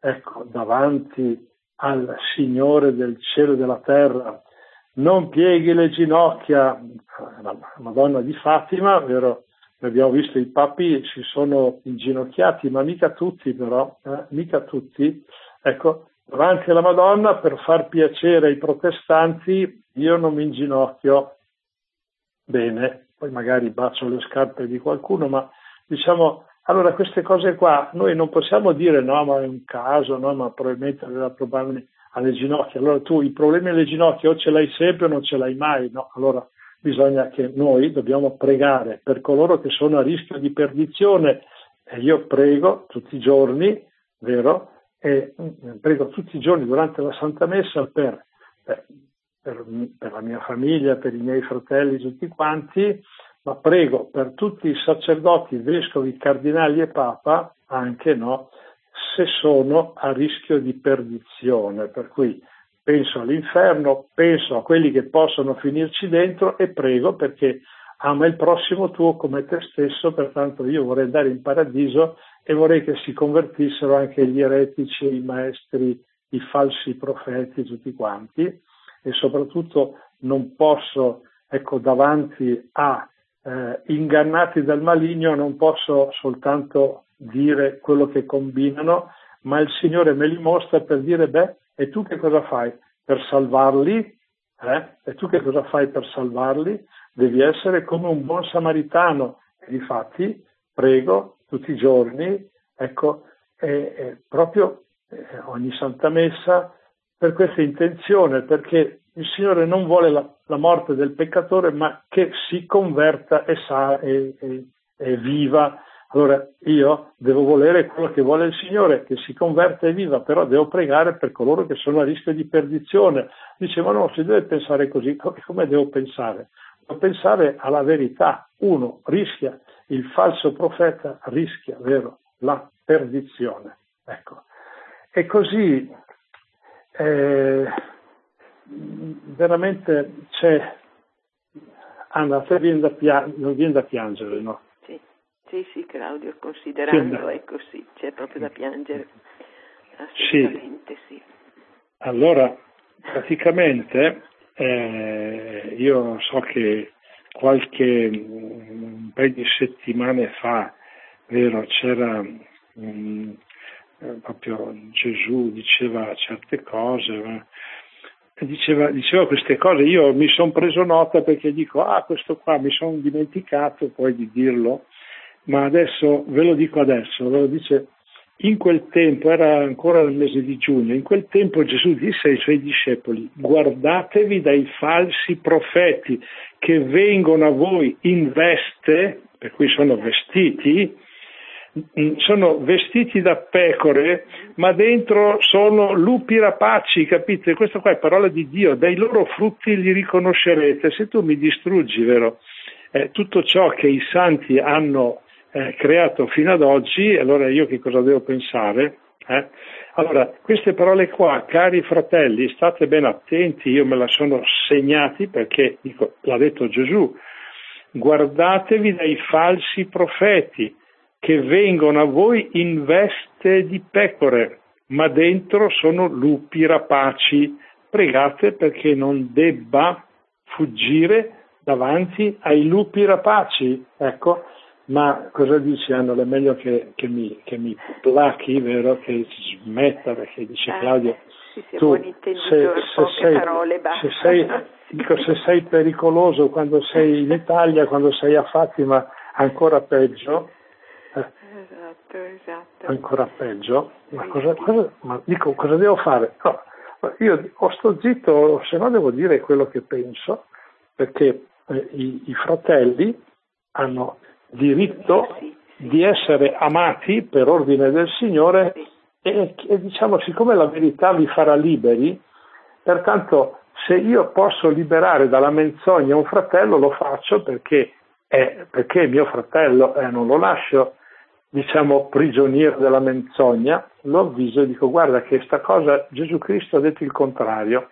al Signore del cielo e della terra. Non pieghi le ginocchia, la Madonna di Fatima, vero? Abbiamo visto i papi si sono inginocchiati, ma mica tutti però, mica tutti. Ecco, davanti alla Madonna, per far piacere ai protestanti, io non mi inginocchio. Bene, poi magari bacio le scarpe di qualcuno, ma diciamo, allora queste cose qua, noi non possiamo dire no, ma è un caso, no, ma probabilmente aveva problemi alle ginocchia. Allora tu i problemi alle ginocchia o ce l'hai sempre o non ce l'hai mai, no? Allora bisogna che noi dobbiamo pregare per coloro che sono a rischio di perdizione, e io prego tutti i giorni, vero? E prego tutti i giorni durante la Santa Messa per la mia famiglia, per i miei fratelli, tutti quanti, ma prego per tutti i sacerdoti, vescovi, cardinali e papa, anche no, se sono a rischio di perdizione, per cui penso all'inferno, penso a quelli che possono finirci dentro e prego perché ama il prossimo tuo come te stesso, pertanto io vorrei andare in paradiso e vorrei che si convertissero anche gli eretici, i maestri, i falsi profeti, tutti quanti, e soprattutto non posso, ecco, davanti a ingannati dal maligno, non posso soltanto dire quello che combinano, ma il Signore me li mostra per dire, e tu che cosa fai per salvarli? E tu che cosa fai per salvarli? Devi essere come un buon samaritano. E difatti prego tutti i giorni, ecco, proprio ogni Santa Messa per questa intenzione, perché il Signore non vuole la morte del peccatore, ma che si converta e viva. Allora io devo volere quello che vuole il Signore, che si converta e viva, però devo pregare per coloro che sono a rischio di perdizione. Dice, ma no, si deve pensare così. Come devo pensare? Devo pensare alla verità. Uno rischia, il falso profeta rischia, vero, la perdizione. Ecco. E così veramente c'è, Anna, te non viene da piangere, no? Sì, Claudio, considerando è così, c'è proprio da piangere. Assolutamente sì. Allora, praticamente io so che un paio di settimane fa, vero, c'era proprio Gesù diceva certe cose, diceva queste cose, io mi sono preso nota perché dico, questo qua mi sono dimenticato poi di dirlo, ma adesso ve lo dico adesso, ve lo dice, in quel tempo, era ancora nel mese di giugno, in quel tempo Gesù disse ai suoi discepoli, guardatevi dai falsi profeti che vengono a voi in veste, per cui sono vestiti da pecore, ma dentro sono lupi rapaci, capite? Questa qua è parola di Dio, dai loro frutti li riconoscerete. Se tu mi distruggi, vero, tutto ciò che i santi hanno creato fino ad oggi, allora io che cosa devo pensare? Allora, queste parole qua, cari fratelli, state ben attenti, io me la sono segnati perché, dico, l'ha detto Gesù, guardatevi dai falsi profeti che vengono a voi in veste di pecore, ma dentro sono lupi rapaci. Pregate perché non debba fuggire davanti ai lupi rapaci, ecco. Ma cosa dici Anna? È meglio che mi plachi, vero? Che smetta, perché dice Claudio, tu se sei pericoloso quando sei in Italia, quando sei a Fatima ancora peggio. Esatto. Ancora peggio. Ma cosa devo fare? No, io sto zitto, se no devo dire quello che penso, perché i fratelli hanno diritto di essere amati per ordine del Signore e diciamo, siccome la verità vi farà liberi, pertanto se io posso liberare dalla menzogna un fratello lo faccio perché è mio fratello, non lo lascio, diciamo, prigioniero della menzogna, lo avviso e dico guarda che sta cosa Gesù Cristo ha detto il contrario,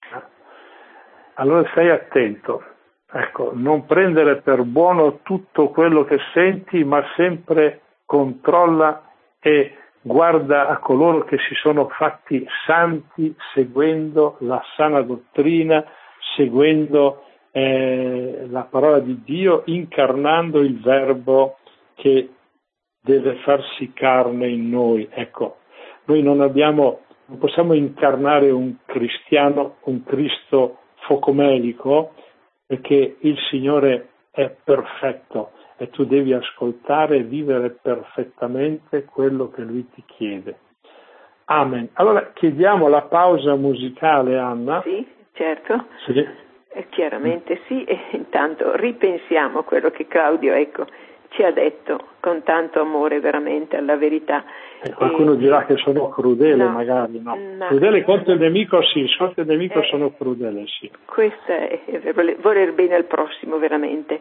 allora stai attento. Ecco, non prendere per buono tutto quello che senti, ma sempre controlla e guarda a coloro che si sono fatti santi seguendo la sana dottrina, seguendo la parola di Dio, incarnando il Verbo che deve farsi carne in noi. Ecco, noi non possiamo incarnare un cristiano, un Cristo focomelico, perché il Signore è perfetto e tu devi ascoltare e vivere perfettamente quello che Lui ti chiede. Amen. Allora chiediamo la pausa musicale, Anna. Sì, certo. Sì. Chiaramente sì, e intanto ripensiamo a quello che Claudio, ci ha detto con tanto amore veramente alla verità. Qualcuno dirà che sono crudele, magari, no. Crudele contro il nemico sì, contro il nemico sono crudele, sì. Questo è voler bene al prossimo veramente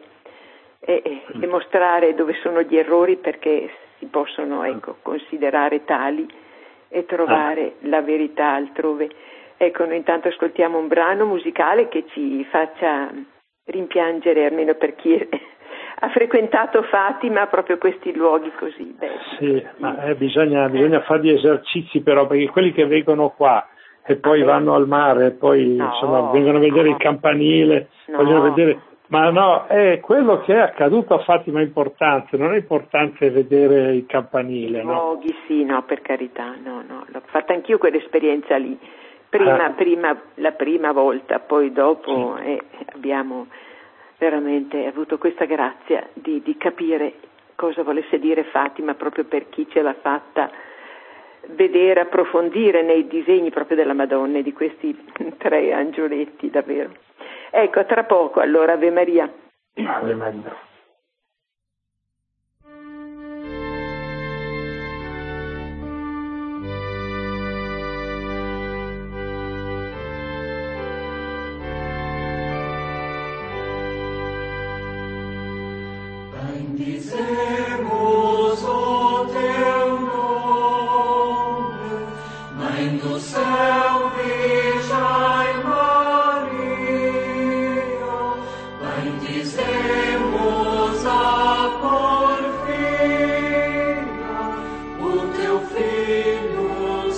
e mostrare dove sono gli errori perché si possono considerare tali e trovare la verità altrove. Noi intanto ascoltiamo un brano musicale che ci faccia rimpiangere, almeno per chi ha frequentato Fatima, proprio questi luoghi così belli. Sì, ma bisogna fare gli esercizi però, perché quelli che vengono qua e poi vanno al mare e poi vengono a vedere il campanile, vogliono vedere, ma no, è quello che è accaduto a Fatima è importante, non è importante vedere il campanile. Luoghi, sì, no, per carità, no, l'ho fatta anch'io quell'esperienza lì, la prima volta, poi dopo abbiamo veramente avuto questa grazia di capire cosa volesse dire Fatima proprio per chi ce l'ha fatta vedere, approfondire nei disegni proprio della Madonna e di questi 3 angioletti davvero. Ecco, tra poco allora, Ave Maria. Ave Maria. Bendizemus o teu nome, Mãe do céu, Virgem Maria, bendizemos a porfia, o teu Filho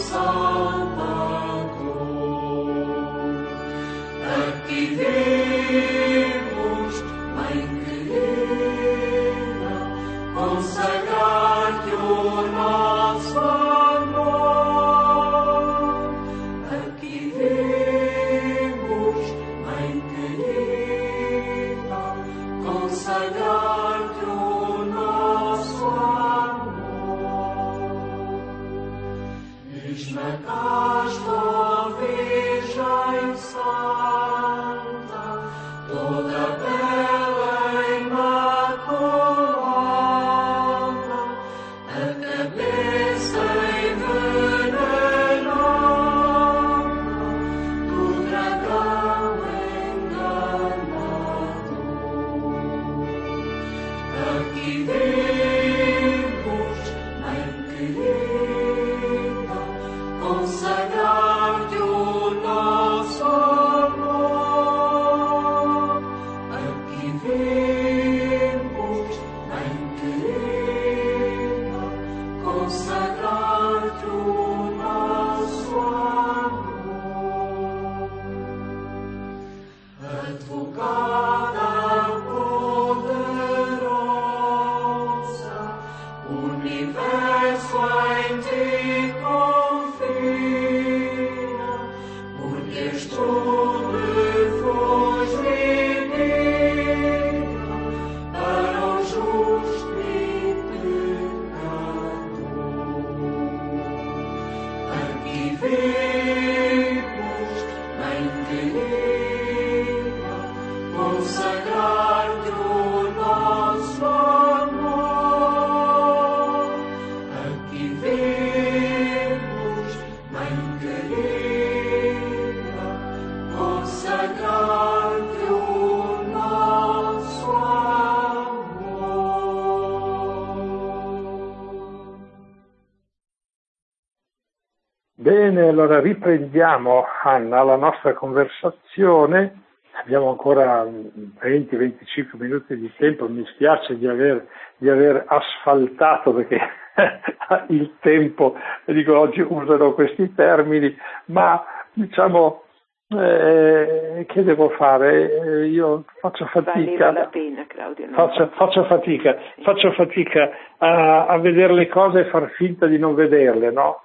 Salvador. A ti vimos, Mãe querida, ó Bene, allora riprendiamo, Anna, la nostra conversazione. Abbiamo ancora 20-25 minuti di tempo. Mi spiace di aver asfaltato, perché il tempo, dico, oggi usano questi termini, ma diciamo, che devo fare? Io faccio fatica. Valeva la pena, Claudio. Faccio fatica a vedere le cose e far finta di non vederle, no?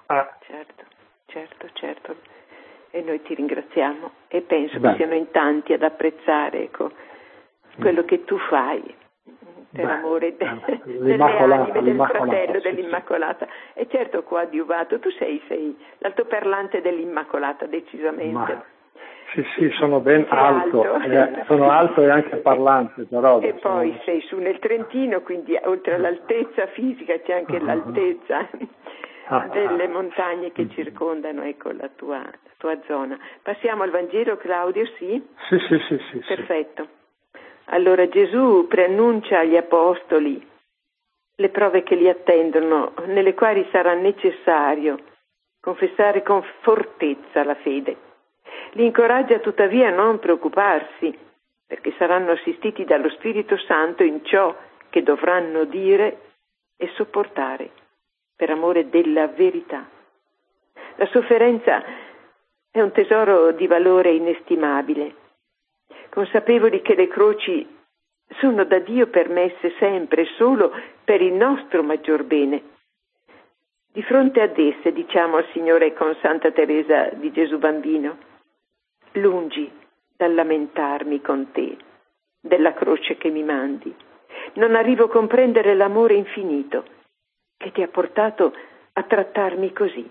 Certo. E noi ti ringraziamo e penso che siano in tanti ad apprezzare, quello che tu fai per amore delle anime, del fratello dell'Immacolata. E certo coadiuvato, tu sei l'altoparlante dell'Immacolata, decisamente. Sì, sono ben alto, sono alto e anche parlante, però. E poi sei su nel Trentino, quindi oltre all'altezza fisica c'è anche l'altezza delle montagne che circondano, la tua zona. Passiamo al Vangelo, Claudio, sì? Sì. Perfetto. Allora Gesù preannuncia agli Apostoli le prove che li attendono, nelle quali sarà necessario confessare con fortezza la fede. Li incoraggia tuttavia a non preoccuparsi, perché saranno assistiti dallo Spirito Santo in ciò che dovranno dire e sopportare, per amore della verità. La sofferenza è un tesoro di valore inestimabile, consapevoli che le croci sono da Dio permesse sempre e solo per il nostro maggior bene. Di fronte ad esse diciamo al Signore con Santa Teresa di Gesù Bambino: lungi dal lamentarmi con te della croce che mi mandi, non arrivo a comprendere l'amore infinito che ti ha portato a trattarmi così.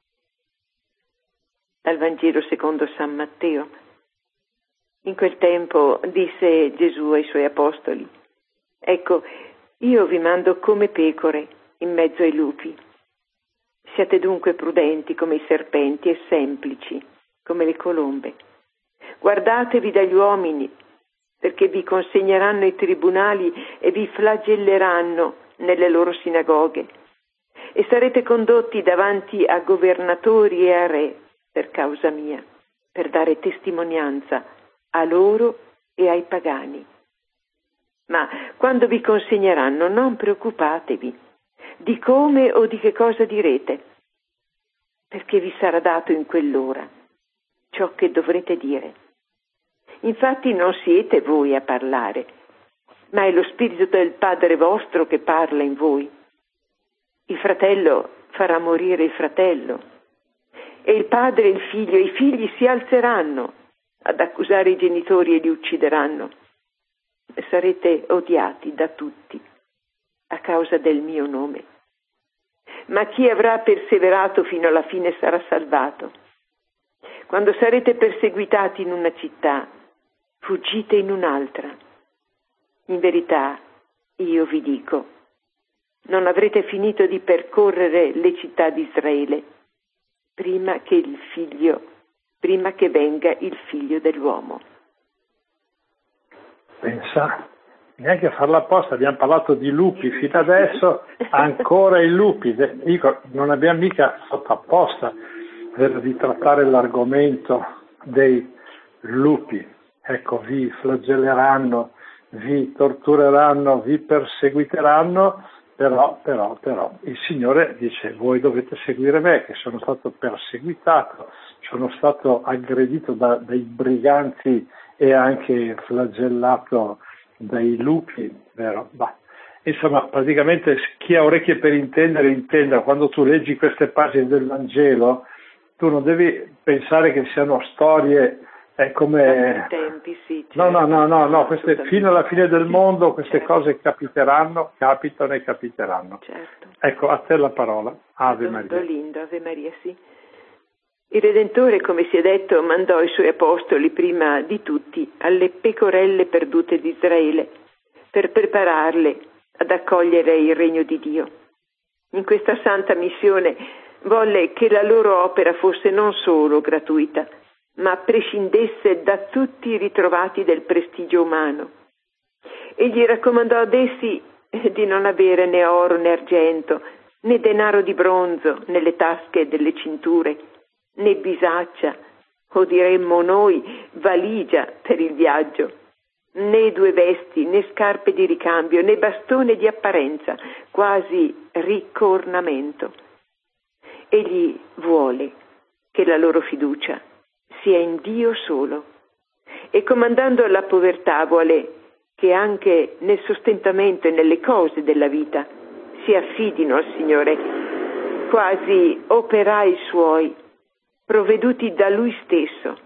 Dal Vangelo secondo San Matteo. In quel tempo disse Gesù ai suoi apostoli: ecco, io vi mando come pecore in mezzo ai lupi. Siate dunque prudenti come i serpenti e semplici come le colombe. Guardatevi dagli uomini, perché vi consegneranno ai tribunali e vi flagelleranno nelle loro sinagoghe, e sarete condotti davanti a governatori e a re per causa mia, per dare testimonianza a loro e ai pagani. Ma quando vi consegneranno, non preoccupatevi di come o di che cosa direte, perché vi sarà dato in quell'ora ciò che dovrete dire. Infatti non siete voi a parlare, ma è lo Spirito del Padre vostro che parla in voi. Il fratello farà morire il fratello, e il padre e il figlio, i figli si alzeranno ad accusare i genitori e li uccideranno. Sarete odiati da tutti a causa del mio nome. Ma chi avrà perseverato fino alla fine sarà salvato. Quando sarete perseguitati in una città, fuggite in un'altra. In verità, io vi dico, non avrete finito di percorrere le città di Israele prima che venga il Figlio dell'uomo. Pensa, neanche a farla apposta, abbiamo parlato di lupi fino adesso, ancora i lupi, dico, non abbiamo mica fatto apposta di trattare l'argomento dei lupi, ecco, vi flagelleranno, vi tortureranno, vi perseguiteranno, però il Signore dice: voi dovete seguire me, che sono stato perseguitato, sono stato aggredito dai briganti e anche flagellato dai lupi, vero? Bah. Insomma, praticamente chi ha orecchie per intendere, intenda. Quando tu leggi queste pagine del Vangelo, tu non devi pensare che siano storie come... tempi, sì, certo. No, queste, fino alla fine del mondo queste cose capitano e capiteranno. Certo. Ecco, a te la parola. Ave Maria. Lindo, Ave Maria, sì. Il Redentore, come si è detto, mandò i suoi apostoli prima di tutti alle pecorelle perdute di Israele per prepararle ad accogliere il regno di Dio. In questa santa missione volle che la loro opera fosse non solo gratuita, ma prescindesse da tutti i ritrovati del prestigio umano. Egli raccomandò ad essi di non avere né oro né argento, né denaro di bronzo nelle tasche delle cinture, né bisaccia, o diremmo noi valigia per il viaggio, né 2 vesti, né scarpe di ricambio, né bastone di apparenza, quasi ricco ornamento. Egli vuole che la loro fiducia sia in Dio solo, e comandando la povertà vuole che anche nel sostentamento e nelle cose della vita si affidino al Signore, quasi operai suoi, provveduti da Lui stesso.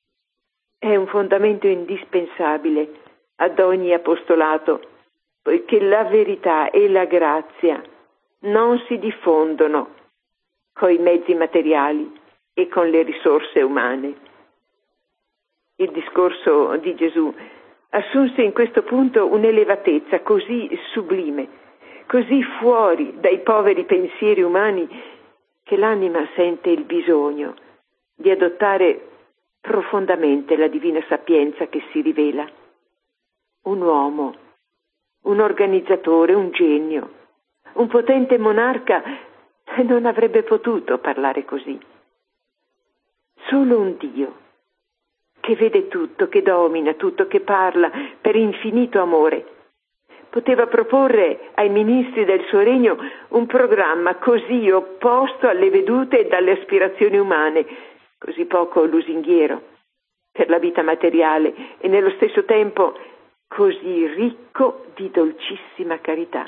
È un fondamento indispensabile ad ogni apostolato, poiché la verità e la grazia non si diffondono coi mezzi materiali e con le risorse umane. Il discorso di Gesù assunse in questo punto un'elevatezza così sublime, così fuori dai poveri pensieri umani, che l'anima sente il bisogno di adottare profondamente la divina sapienza che si rivela. Un uomo, un organizzatore, un genio, un potente monarca non avrebbe potuto parlare così. Solo un Dio, che vede tutto, che domina tutto, che parla per infinito amore, poteva proporre ai ministri del suo regno un programma così opposto alle vedute e alle aspirazioni umane, così poco lusinghiero per la vita materiale e nello stesso tempo così ricco di dolcissima carità.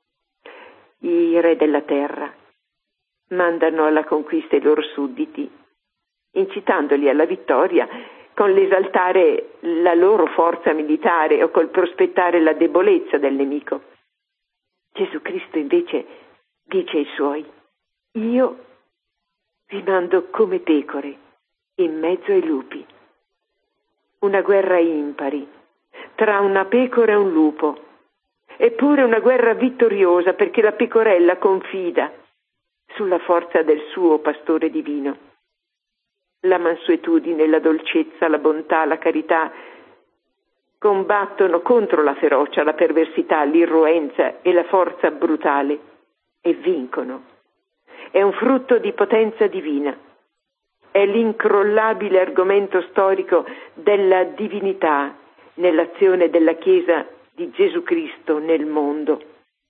I re della terra mandano alla conquista i loro sudditi, incitandoli alla vittoria con l'esaltare la loro forza militare o col prospettare la debolezza del nemico. Gesù Cristo invece dice ai suoi: io vi mando come pecore in mezzo ai lupi. Una guerra impari tra una pecora e un lupo, eppure una guerra vittoriosa, perché la pecorella confida sulla forza del suo pastore divino. La mansuetudine, la dolcezza, la bontà, la carità combattono contro la ferocia, la perversità, l'irruenza e la forza brutale e vincono. È un frutto di potenza divina. È l'incrollabile argomento storico della divinità nell'azione della Chiesa di Gesù Cristo nel mondo.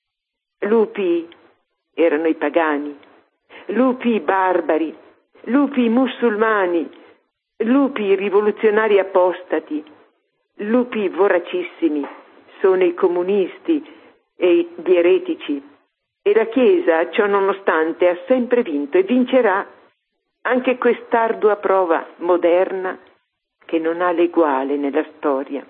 Lupi erano i pagani, lupi barbari, lupi musulmani, lupi rivoluzionari apostati, lupi voracissimi sono i comunisti e gli eretici, e la Chiesa, ciò nonostante, ha sempre vinto e vincerà anche quest'ardua prova moderna che non ha l'eguale nella storia.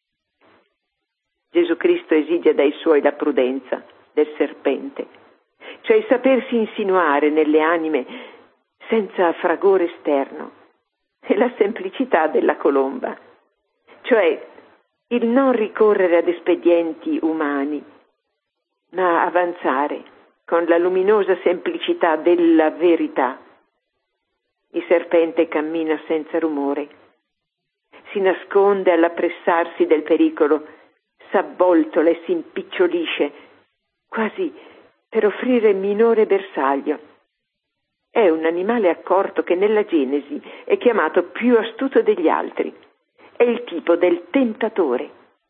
Gesù Cristo esige dai suoi la prudenza del serpente, cioè il sapersi insinuare nelle anime senza fragore esterno, e la semplicità della colomba, cioè il non ricorrere ad espedienti umani, ma avanzare con la luminosa semplicità della verità. Il serpente cammina senza rumore, si nasconde all'appressarsi del pericolo s'avvoltola e si impicciolisce, quasi per offrire minore bersaglio. È un animale accorto che nella Genesi è chiamato più astuto degli altri. È il tipo del tentatore.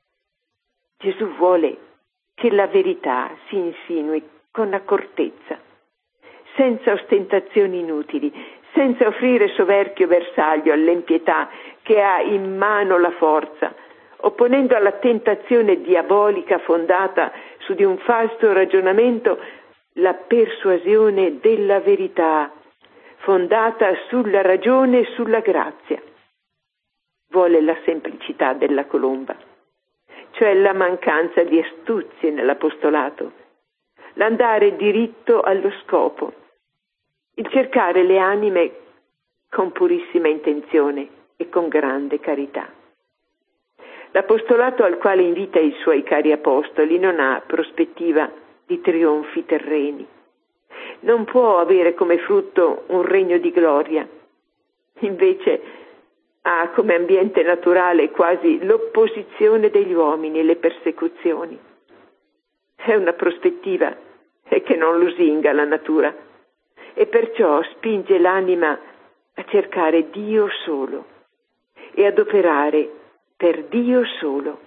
Gesù vuole che la verità si insinui con accortezza, senza ostentazioni inutili, senza offrire soverchio bersaglio all'impietà che ha in mano la forza, opponendo alla tentazione diabolica fondata su di un falso ragionamento la persuasione della verità, fondata sulla ragione e sulla grazia. Vuole la semplicità della colomba, cioè la mancanza di astuzie nell'apostolato, l'andare diritto allo scopo, il cercare le anime con purissima intenzione e con grande carità. L'apostolato al quale invita i suoi cari apostoli non ha prospettiva di trionfi terreni, non può avere come frutto un regno di gloria, invece ha come ambiente naturale quasi l'opposizione degli uomini e le persecuzioni. È una prospettiva che non lusinga la natura e perciò spinge l'anima a cercare Dio solo e ad operare per Dio solo.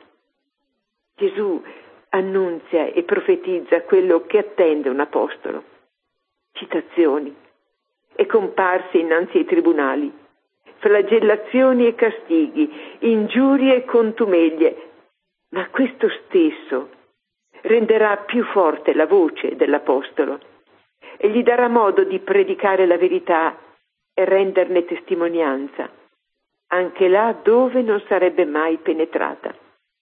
Gesù annunzia e profetizza quello che attende un apostolo: citazioni e comparse innanzi ai tribunali, flagellazioni e castighi, ingiurie e contumeglie, ma questo stesso renderà più forte la voce dell'apostolo e gli darà modo di predicare la verità e renderne testimonianza, anche là dove non sarebbe mai penetrata.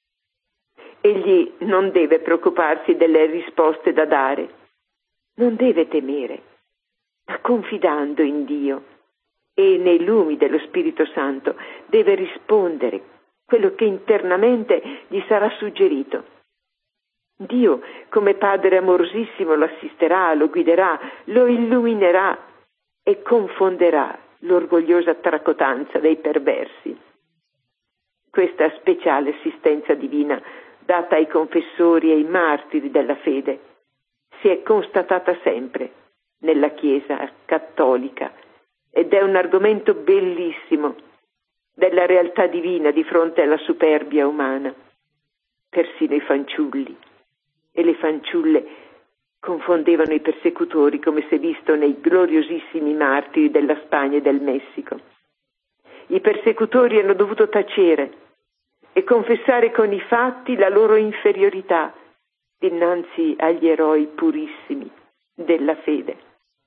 Egli non deve preoccuparsi delle risposte da dare, non deve temere, ma confidando in Dio e nei lumi dello Spirito Santo deve rispondere quello che internamente gli sarà suggerito. Dio, come Padre amorosissimo, lo assisterà, lo guiderà, lo illuminerà e confonderà l'orgogliosa tracotanza dei perversi. Questa speciale assistenza divina data ai confessori e ai martiri della fede si è constatata sempre nella Chiesa cattolica ed è un argomento bellissimo della realtà divina di fronte alla superbia umana. Persino i fanciulli e le fanciulle confondevano i persecutori, come si è visto nei gloriosissimi martiri della Spagna e del Messico. I persecutori hanno dovuto tacere e confessare con i fatti la loro inferiorità dinanzi agli eroi purissimi della fede.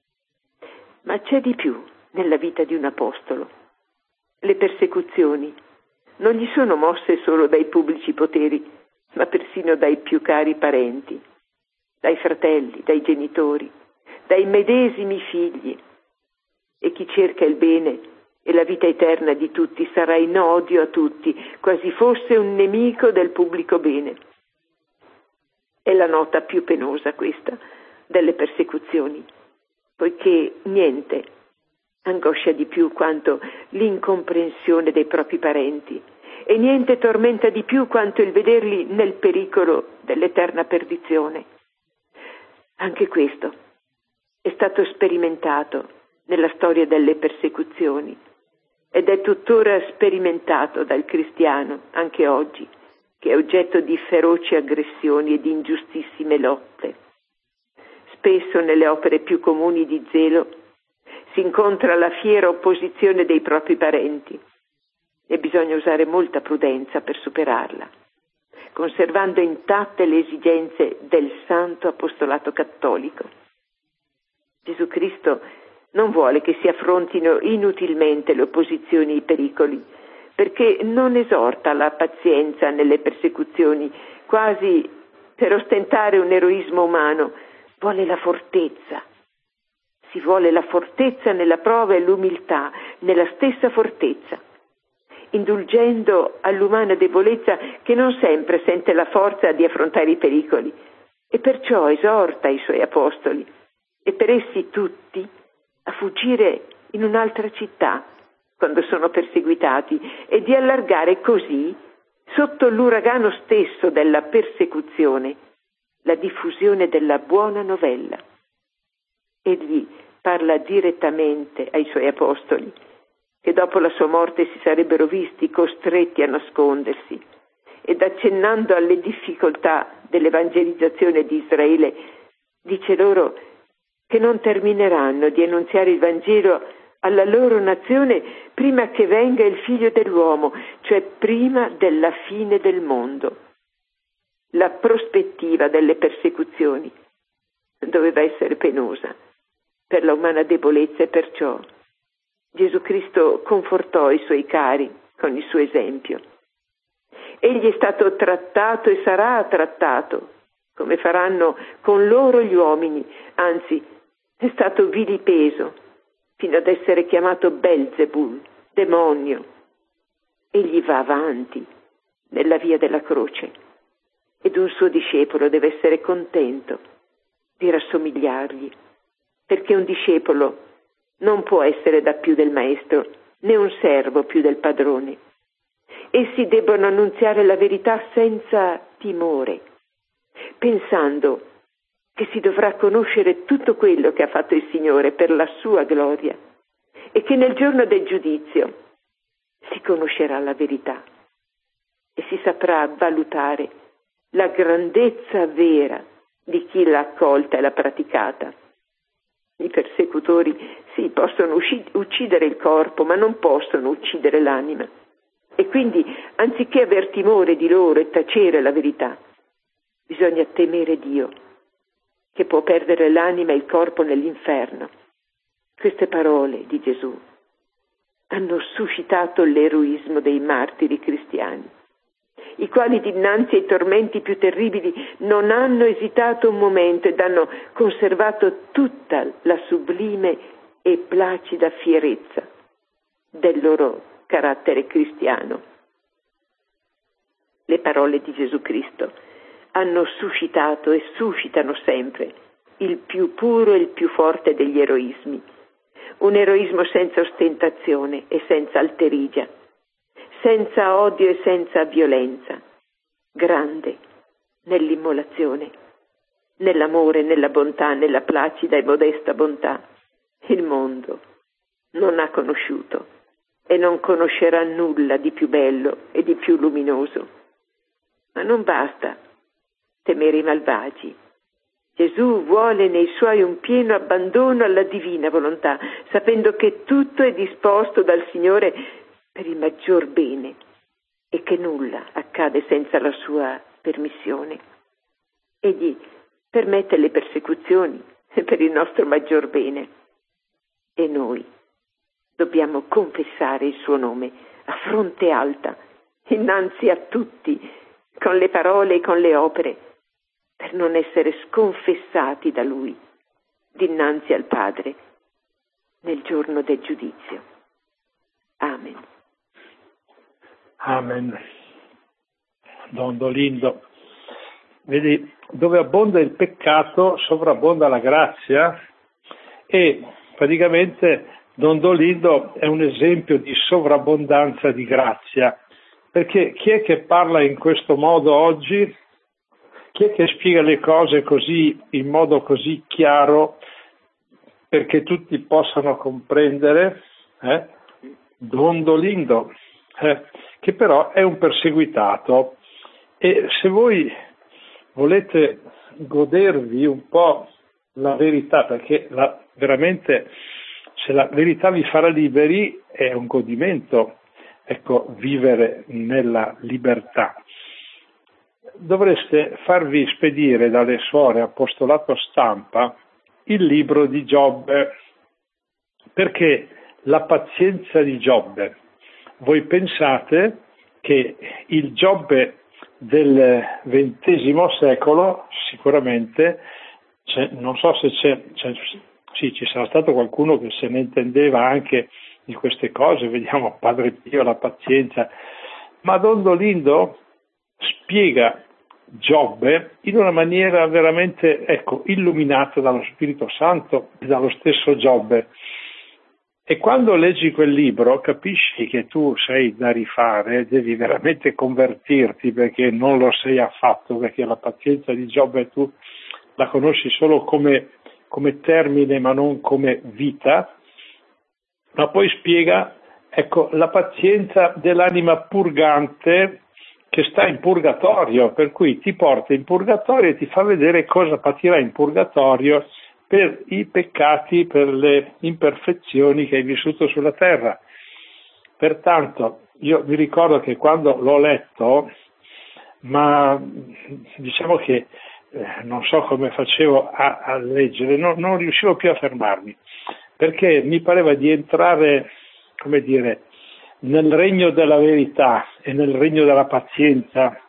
Ma c'è di più nella vita di un apostolo. Le persecuzioni non gli sono mosse solo dai pubblici poteri, ma persino dai più cari parenti, dai fratelli, dai genitori, dai medesimi figli. E chi cerca il bene e la vita eterna di tutti sarà in odio a tutti, quasi fosse un nemico del pubblico bene. È la nota più penosa questa delle persecuzioni, poiché niente angoscia di più quanto l'incomprensione dei propri parenti e niente tormenta di più quanto il vederli nel pericolo dell'eterna perdizione. Anche questo è stato sperimentato nella storia delle persecuzioni ed è tuttora sperimentato dal cristiano anche oggi, che è oggetto di feroci aggressioni e di ingiustissime lotte. Spesso nelle opere più comuni di zelo si incontra la fiera opposizione dei propri parenti e bisogna usare molta prudenza per superarla, conservando intatte le esigenze del santo apostolato cattolico. Gesù Cristo non vuole che si affrontino inutilmente le opposizioni e i pericoli, perché non esorta alla pazienza nelle persecuzioni, quasi per ostentare un eroismo umano. Vuole la fortezza. Si vuole la fortezza nella prova e l'umiltà nella stessa fortezza, indulgendo all'umana debolezza che non sempre sente la forza di affrontare i pericoli, e perciò esorta i suoi apostoli e per essi tutti a fuggire in un'altra città quando sono perseguitati e di allargare così sotto l'uragano stesso della persecuzione, la diffusione della buona novella. Egli parla direttamente ai suoi apostoli, che dopo la sua morte si sarebbero visti costretti a nascondersi, ed accennando alle difficoltà dell'evangelizzazione di Israele, dice loro che non termineranno di annunziare il Vangelo alla loro nazione prima che venga il Figlio dell'uomo, cioè prima della fine del mondo. La prospettiva delle persecuzioni doveva essere penosa per la umana debolezza, e perciò Gesù Cristo confortò i suoi cari con il suo esempio. Egli è stato trattato e sarà trattato come faranno con loro gli uomini, anzi è stato vilipeso fino ad essere chiamato Belzebul, demonio. Egli va avanti nella via della croce ed un suo discepolo deve essere contento di rassomigliargli, perché un discepolo non può essere da più del maestro, né un servo più del padrone. Essi debbono annunziare la verità senza timore, pensando che si dovrà conoscere tutto quello che ha fatto il Signore per la sua gloria e che nel giorno del giudizio si conoscerà la verità e si saprà valutare la grandezza vera di chi l'ha accolta e l'ha praticata. I persecutori sì, possono uccidere il corpo, ma non possono uccidere l'anima. E quindi, anziché aver timore di loro e tacere la verità, bisogna temere Dio, che può perdere l'anima e il corpo nell'inferno. Queste parole di Gesù hanno suscitato l'eroismo dei martiri cristiani, i quali dinanzi ai tormenti più terribili non hanno esitato un momento ed hanno conservato tutta la sublime e placida fierezza del loro carattere cristiano. Le parole di Gesù Cristo hanno suscitato e suscitano sempre il più puro e il più forte degli eroismi, un eroismo senza ostentazione e senza alterigia, senza odio e senza violenza, grande nell'immolazione, nell'amore, nella bontà, nella placida e modesta bontà. Il mondo non ha conosciuto e non conoscerà nulla di più bello e di più luminoso. Ma non basta temere i malvagi. Gesù vuole nei suoi un pieno abbandono alla divina volontà, sapendo che tutto è disposto dal Signore per il maggior bene e che nulla accade senza la sua permissione. Egli permette le persecuzioni per il nostro maggior bene e noi dobbiamo confessare il suo nome a fronte alta, innanzi a tutti, con le parole e con le opere, per non essere sconfessati da Lui dinanzi al Padre nel giorno del giudizio. Amen. Amen. Don Dolindo, vedi, dove abbonda il peccato sovrabbonda la grazia, e praticamente Don Dolindo è un esempio di sovrabbondanza di grazia, perché chi è che parla in questo modo oggi? Chi è che spiega le cose così, in modo così chiaro, perché tutti possano comprendere? Don Dolindo, che però è un perseguitato, e se voi volete godervi un po' la verità, perché veramente se la verità vi farà liberi è un godimento, ecco, vivere nella libertà. Dovreste farvi spedire dalle suore apostolato stampa il libro di Giobbe, perché la pazienza di Giobbe, voi pensate che il Giobbe del XX secolo sicuramente, non so se sì, ci sarà stato qualcuno che se ne intendeva anche di queste cose, vediamo Padre Pio, la pazienza, ma Don Dolindo spiega Giobbe in una maniera veramente, illuminata dallo Spirito Santo e dallo stesso Giobbe. E quando leggi quel libro capisci che tu sei da rifare, devi veramente convertirti perché non lo sei affatto, perché la pazienza di Giobbe tu la conosci solo come termine ma non come vita, ma poi spiega, ecco, la pazienza dell'anima purgante che sta in purgatorio, per cui ti porta in purgatorio e ti fa vedere cosa patirà in purgatorio per i peccati, per le imperfezioni che hai vissuto sulla terra. Pertanto, io mi ricordo che quando l'ho letto, ma diciamo che non so come facevo a leggere, non riuscivo più a fermarmi, perché mi pareva di entrare, come dire, nel regno della verità e nel regno della pazienza,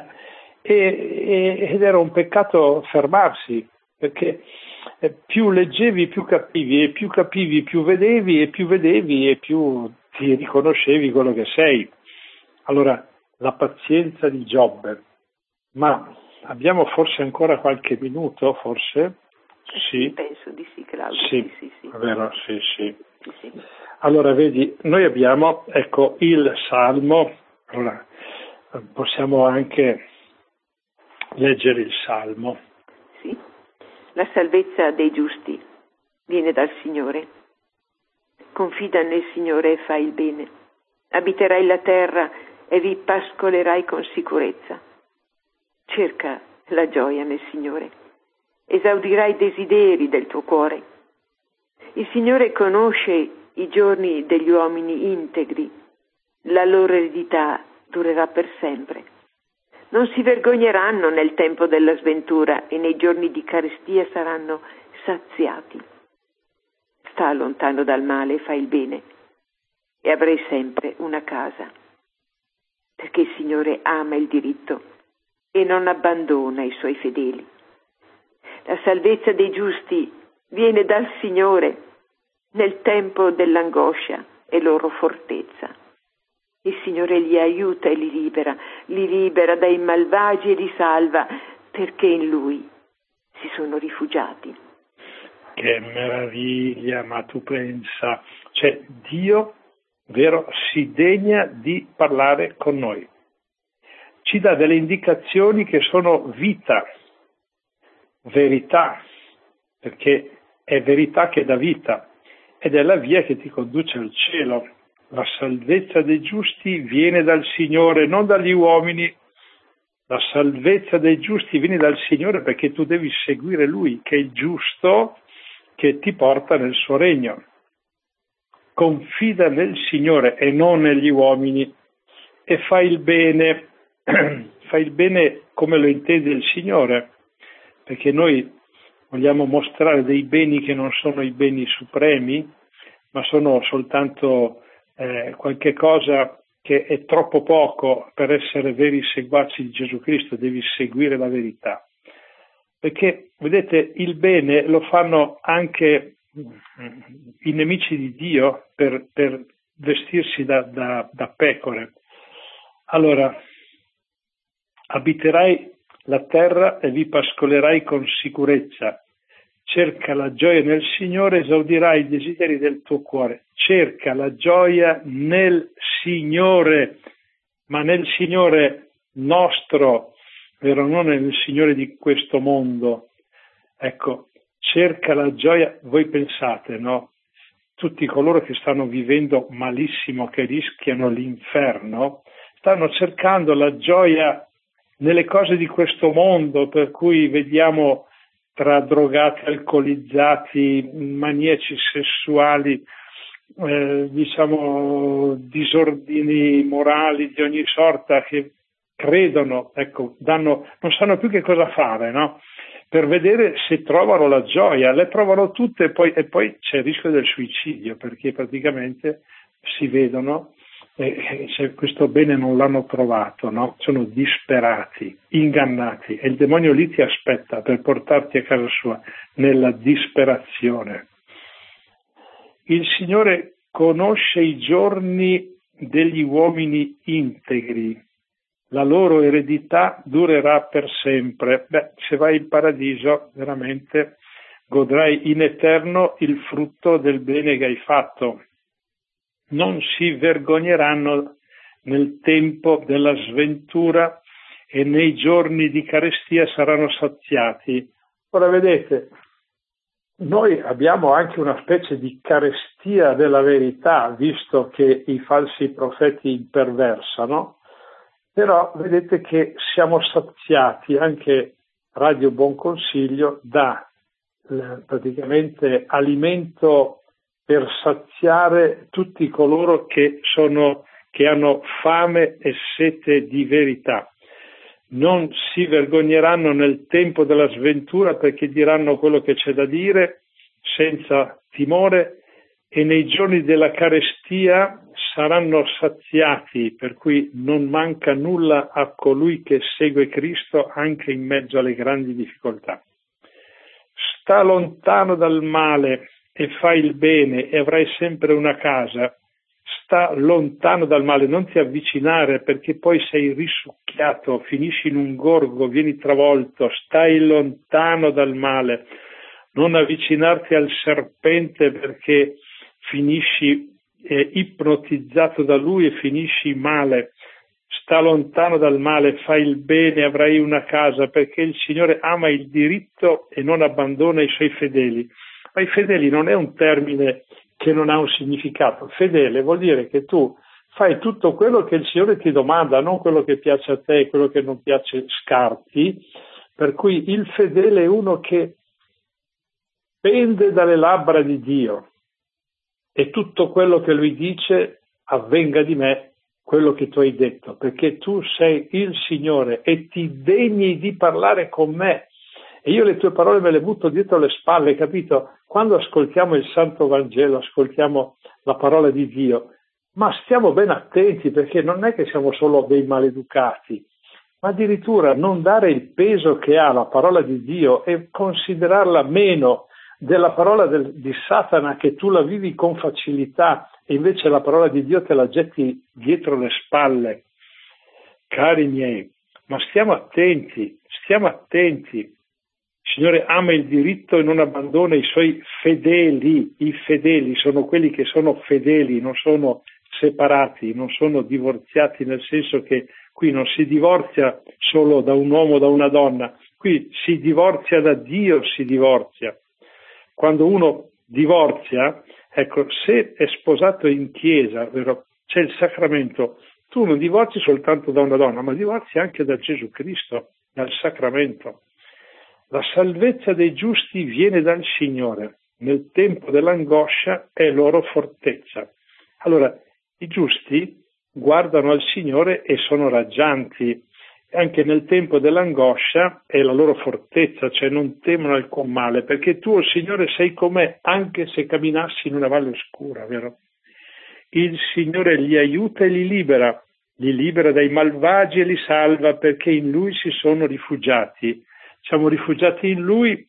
ed era un peccato fermarsi, perché più leggevi più capivi, e più capivi più vedevi, e più vedevi e più ti riconoscevi quello che sei. Allora, la pazienza di Giobbe, ma abbiamo forse ancora qualche minuto, forse? Sì. Penso di sì, Claudio. Sì, sì. è vero, sì. Sì. Allora, vedi, noi abbiamo, ecco, il Salmo, allora, possiamo anche leggere il Salmo. Sì. La salvezza dei giusti viene dal Signore. Confida nel Signore e fai il bene. Abiterai la terra e vi pascolerai con sicurezza. Cerca la gioia nel Signore. Esaudirai i desideri del tuo cuore. Il Signore conosce i giorni degli uomini integri. La loro eredità durerà per sempre. Non si vergogneranno nel tempo della sventura e nei giorni di carestia saranno saziati. Sta lontano dal male e fai il bene e avrai sempre una casa, perché il Signore ama il diritto e non abbandona i suoi fedeli. La salvezza dei giusti viene dal Signore nel tempo dell'angoscia è loro fortezza. Il Signore li aiuta e li libera dai malvagi e li salva, perché in Lui si sono rifugiati. Che meraviglia, ma tu pensa, cioè Dio, vero, si degna di parlare con noi. Ci dà delle indicazioni che sono vita, verità, perché è verità che dà vita ed è la via che ti conduce al cielo. La salvezza dei giusti viene dal Signore, non dagli uomini. La salvezza dei giusti viene dal Signore perché tu devi seguire Lui, che è il giusto, che ti porta nel suo regno. Confida nel Signore e non negli uomini e fai il bene come lo intende il Signore, perché noi vogliamo mostrare dei beni che non sono i beni supremi, ma sono soltanto qualche cosa che è troppo poco per essere veri seguaci di Gesù Cristo. Devi seguire la verità. Perché, vedete, il bene lo fanno anche i nemici di Dio per vestirsi da pecore. Allora, abiterai la terra e vi pascolerai con sicurezza. Cerca la gioia nel Signore, esaudirai i desideri del tuo cuore. Cerca la gioia nel Signore, ma nel Signore nostro, vero? Non nel Signore di questo mondo. Ecco, cerca la gioia. Voi pensate, no? Tutti coloro che stanno vivendo malissimo, che rischiano l'inferno, stanno cercando la gioia nelle cose di questo mondo, per cui vediamo tra drogati, alcolizzati, maniaci sessuali, disordini morali di ogni sorta, che credono, ecco, non sanno più che cosa fare, no? Per vedere se trovano la gioia, le trovano tutte e poi c'è il rischio del suicidio, perché praticamente si vedono se questo bene non l'hanno trovato, no? Sono disperati, ingannati, e il demonio lì ti aspetta per portarti a casa sua nella disperazione. Il Signore conosce i giorni degli uomini integri, la loro eredità durerà per sempre. Se vai in paradiso veramente godrai in eterno il frutto del bene che hai fatto. non si vergogneranno nel tempo della sventura e nei giorni di carestia saranno saziati. Ora vedete, noi abbiamo anche una specie di carestia della verità, visto che i falsi profeti imperversano, però vedete che siamo saziati, anche Radio Buon Consiglio dà praticamente alimento per saziare tutti coloro che hanno fame e sete di verità. Non si vergogneranno nel tempo della sventura, perché diranno quello che c'è da dire senza timore, e nei giorni della carestia saranno saziati, per cui non manca nulla a colui che segue Cristo anche in mezzo alle grandi difficoltà. Sta lontano dal male e fai il bene e avrai sempre una casa. Sta lontano dal male, non ti avvicinare, perché poi sei risucchiato, finisci in un gorgo, vieni travolto. Stai lontano dal male, non avvicinarti al serpente, perché finisci ipnotizzato da lui e finisci male. Sta lontano dal male, fai il bene, avrai una casa, perché il Signore ama il diritto e non abbandona i suoi fedeli. Ma i fedeli non è un termine che non ha un significato. Fedele vuol dire che tu fai tutto quello che il Signore ti domanda, non quello che piace a te, quello che non piace scarti. Per cui il fedele è uno che pende dalle labbra di Dio, e tutto quello che lui dice: avvenga di me quello che tu hai detto, perché tu sei il Signore e ti degni di parlare con me. E io le tue parole me le butto dietro le spalle, capito? Quando ascoltiamo il Santo Vangelo, ascoltiamo la parola di Dio, ma stiamo ben attenti, perché non è che siamo solo dei maleducati, ma addirittura non dare il peso che ha la parola di Dio e considerarla meno della parola di Satana, che tu la vivi con facilità, e invece la parola di Dio te la getti dietro le spalle. Cari miei, ma stiamo attenti. Il Signore ama il diritto e non abbandona i suoi fedeli. I fedeli sono quelli che sono fedeli, non sono separati, non sono divorziati, nel senso che qui non si divorzia solo da un uomo o da una donna, qui si divorzia da Dio, si divorzia. Quando uno divorzia, ecco, se è sposato in chiesa, vero, c'è il sacramento, tu non divorzi soltanto da una donna, ma divorzi anche da Gesù Cristo, dal sacramento. La salvezza dei giusti viene dal Signore, nel tempo dell'angoscia è loro fortezza. Allora, i giusti guardano al Signore e sono raggianti. Anche nel tempo dell'angoscia è la loro fortezza, cioè non temono alcun male, perché tu, Signore, sei con me, anche se camminassi in una valle oscura, vero? Il Signore li aiuta e li libera dai malvagi e li salva, perché in Lui si sono rifugiati. Siamo rifugiati in Lui,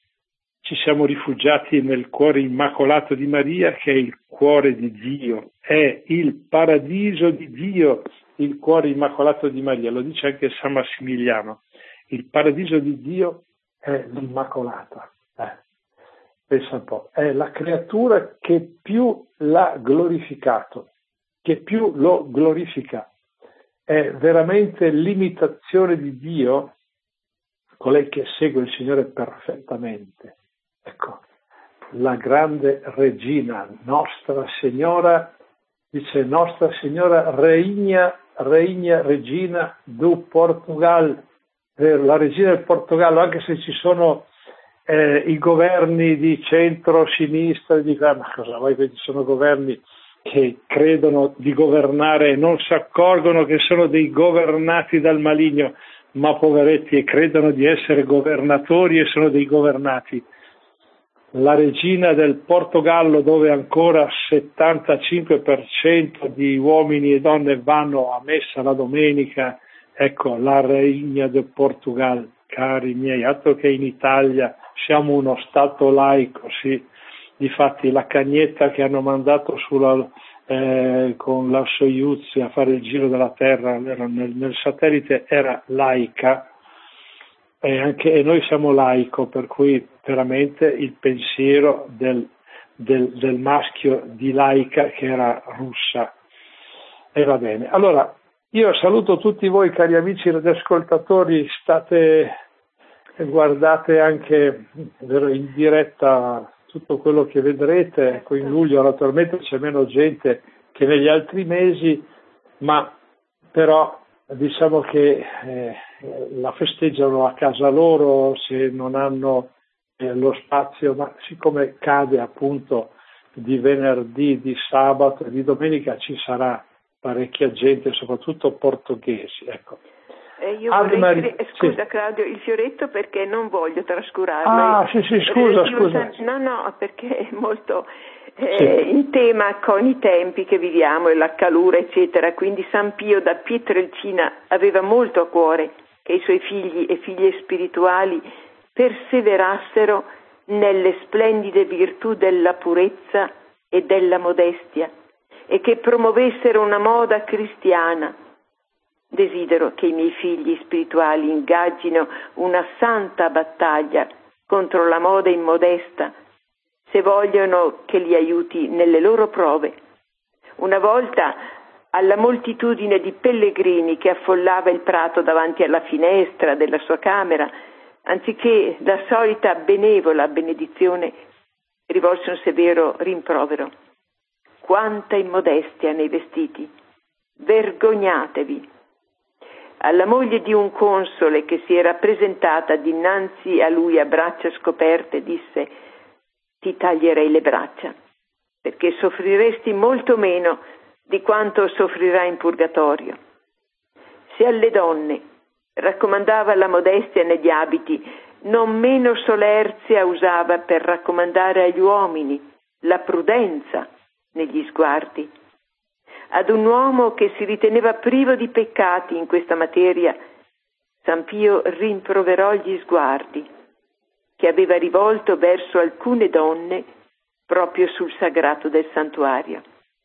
ci siamo rifugiati nel cuore immacolato di Maria, che è il cuore di Dio, è il paradiso di Dio. Il cuore immacolato di Maria, lo dice anche San Massimiliano, il paradiso di Dio è l'Immacolata. Pensa un po', è la creatura che più l'ha glorificato, che più lo glorifica. È veramente l'imitazione di Dio, colei che segue il Signore perfettamente. Ecco, la grande regina, Nostra Signora, dice Nostra Signora regna regina do Portugal, la regina del Portogallo, anche se ci sono i governi di centro-sinistra, ma cosa vuoi, che ci sono governi che credono di governare e non si accorgono che sono dei governati dal maligno, ma poveretti, e credono di essere governatori e sono dei governati. La regina del Portogallo, dove ancora 75% di uomini e donne vanno a messa la domenica, ecco, la regina del Portogallo, cari miei, altro che in Italia siamo uno stato laico, sì. Difatti la cagnetta che hanno mandato con la Soyuz a fare il giro della Terra nel satellite era laica, e anche noi siamo laico, per cui veramente il pensiero del maschio di Laika che era russa. E va bene. Allora, io saluto tutti voi cari amici radioascoltatori, guardate anche in diretta tutto quello che vedrete. Ecco, in luglio naturalmente c'è meno gente che negli altri mesi, ma però diciamo che la festeggiano a casa loro se non hanno lo spazio, ma siccome cade appunto di venerdì, di sabato e di domenica ci sarà parecchia gente, soprattutto portoghesi. Ecco. Io vorrei scusa sì. Claudio, il fioretto perché non voglio trascurarlo. Sì, scusa. No, perché è molto in tema con i tempi che viviamo e la calura, eccetera. Quindi San Pio da Pietrelcina aveva molto a cuore che i suoi figli e figlie spirituali perseverassero nelle splendide virtù della purezza e della modestia e che promuovessero una moda cristiana. Desidero che i miei figli spirituali ingaggino una santa battaglia contro la moda immodesta, se vogliono che li aiuti nelle loro prove. Una volta, alla moltitudine di pellegrini che affollava il prato davanti alla finestra della sua camera, anziché la solita benevola benedizione, rivolse un severo rimprovero. Quanta immodestia nei vestiti! Vergognatevi! Alla moglie di un console che si era presentata dinanzi a lui a braccia scoperte disse: ti taglierei le braccia, perché soffriresti molto meno di quanto soffrirai in purgatorio. Se alle donne raccomandava la modestia negli abiti, non meno solerzia usava per raccomandare agli uomini la prudenza negli sguardi. Ad un uomo che si riteneva privo di peccati in questa materia, San Pio rimproverò gli sguardi che aveva rivolto verso alcune donne proprio sul sagrato del santuario.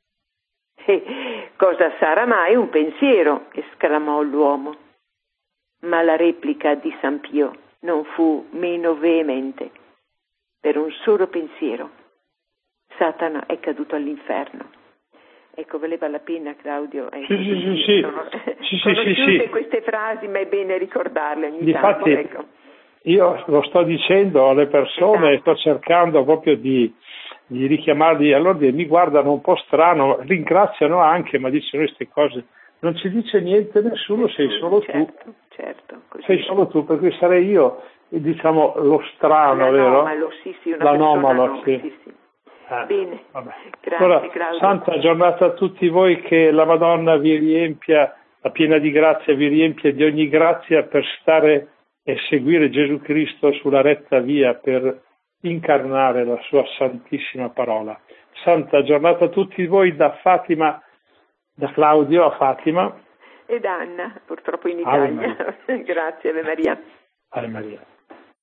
E cosa sarà mai un pensiero? Esclamò l'uomo. Ma la replica di San Pio non fu meno veemente. Per un solo pensiero, Satana è caduto all'inferno. Ecco, valeva la pena, Claudio. Sì. Conosciute queste frasi, ma è bene ricordarle ogni tanto. Ecco. Io lo sto dicendo alle persone, esatto. Sto cercando proprio di richiamarli all'ordine, mi guardano un po' strano, ringraziano anche, ma dicono queste cose. Non ci dice niente nessuno, sei solo tu. Certo. Così sei solo tu, per cui sarei io, diciamo, lo strano, vero? L'anomalo, sì. Bene, grazie allora, Claudio. Santa giornata a tutti voi, che la Madonna vi riempia, la piena di grazia vi riempia di ogni grazia per stare e seguire Gesù Cristo sulla retta via, per incarnare la sua santissima parola. Santa giornata a tutti voi da Fatima, da Claudio a Fatima. Ed Anna, purtroppo in Italia. Grazie, Ave Maria. Ave Maria.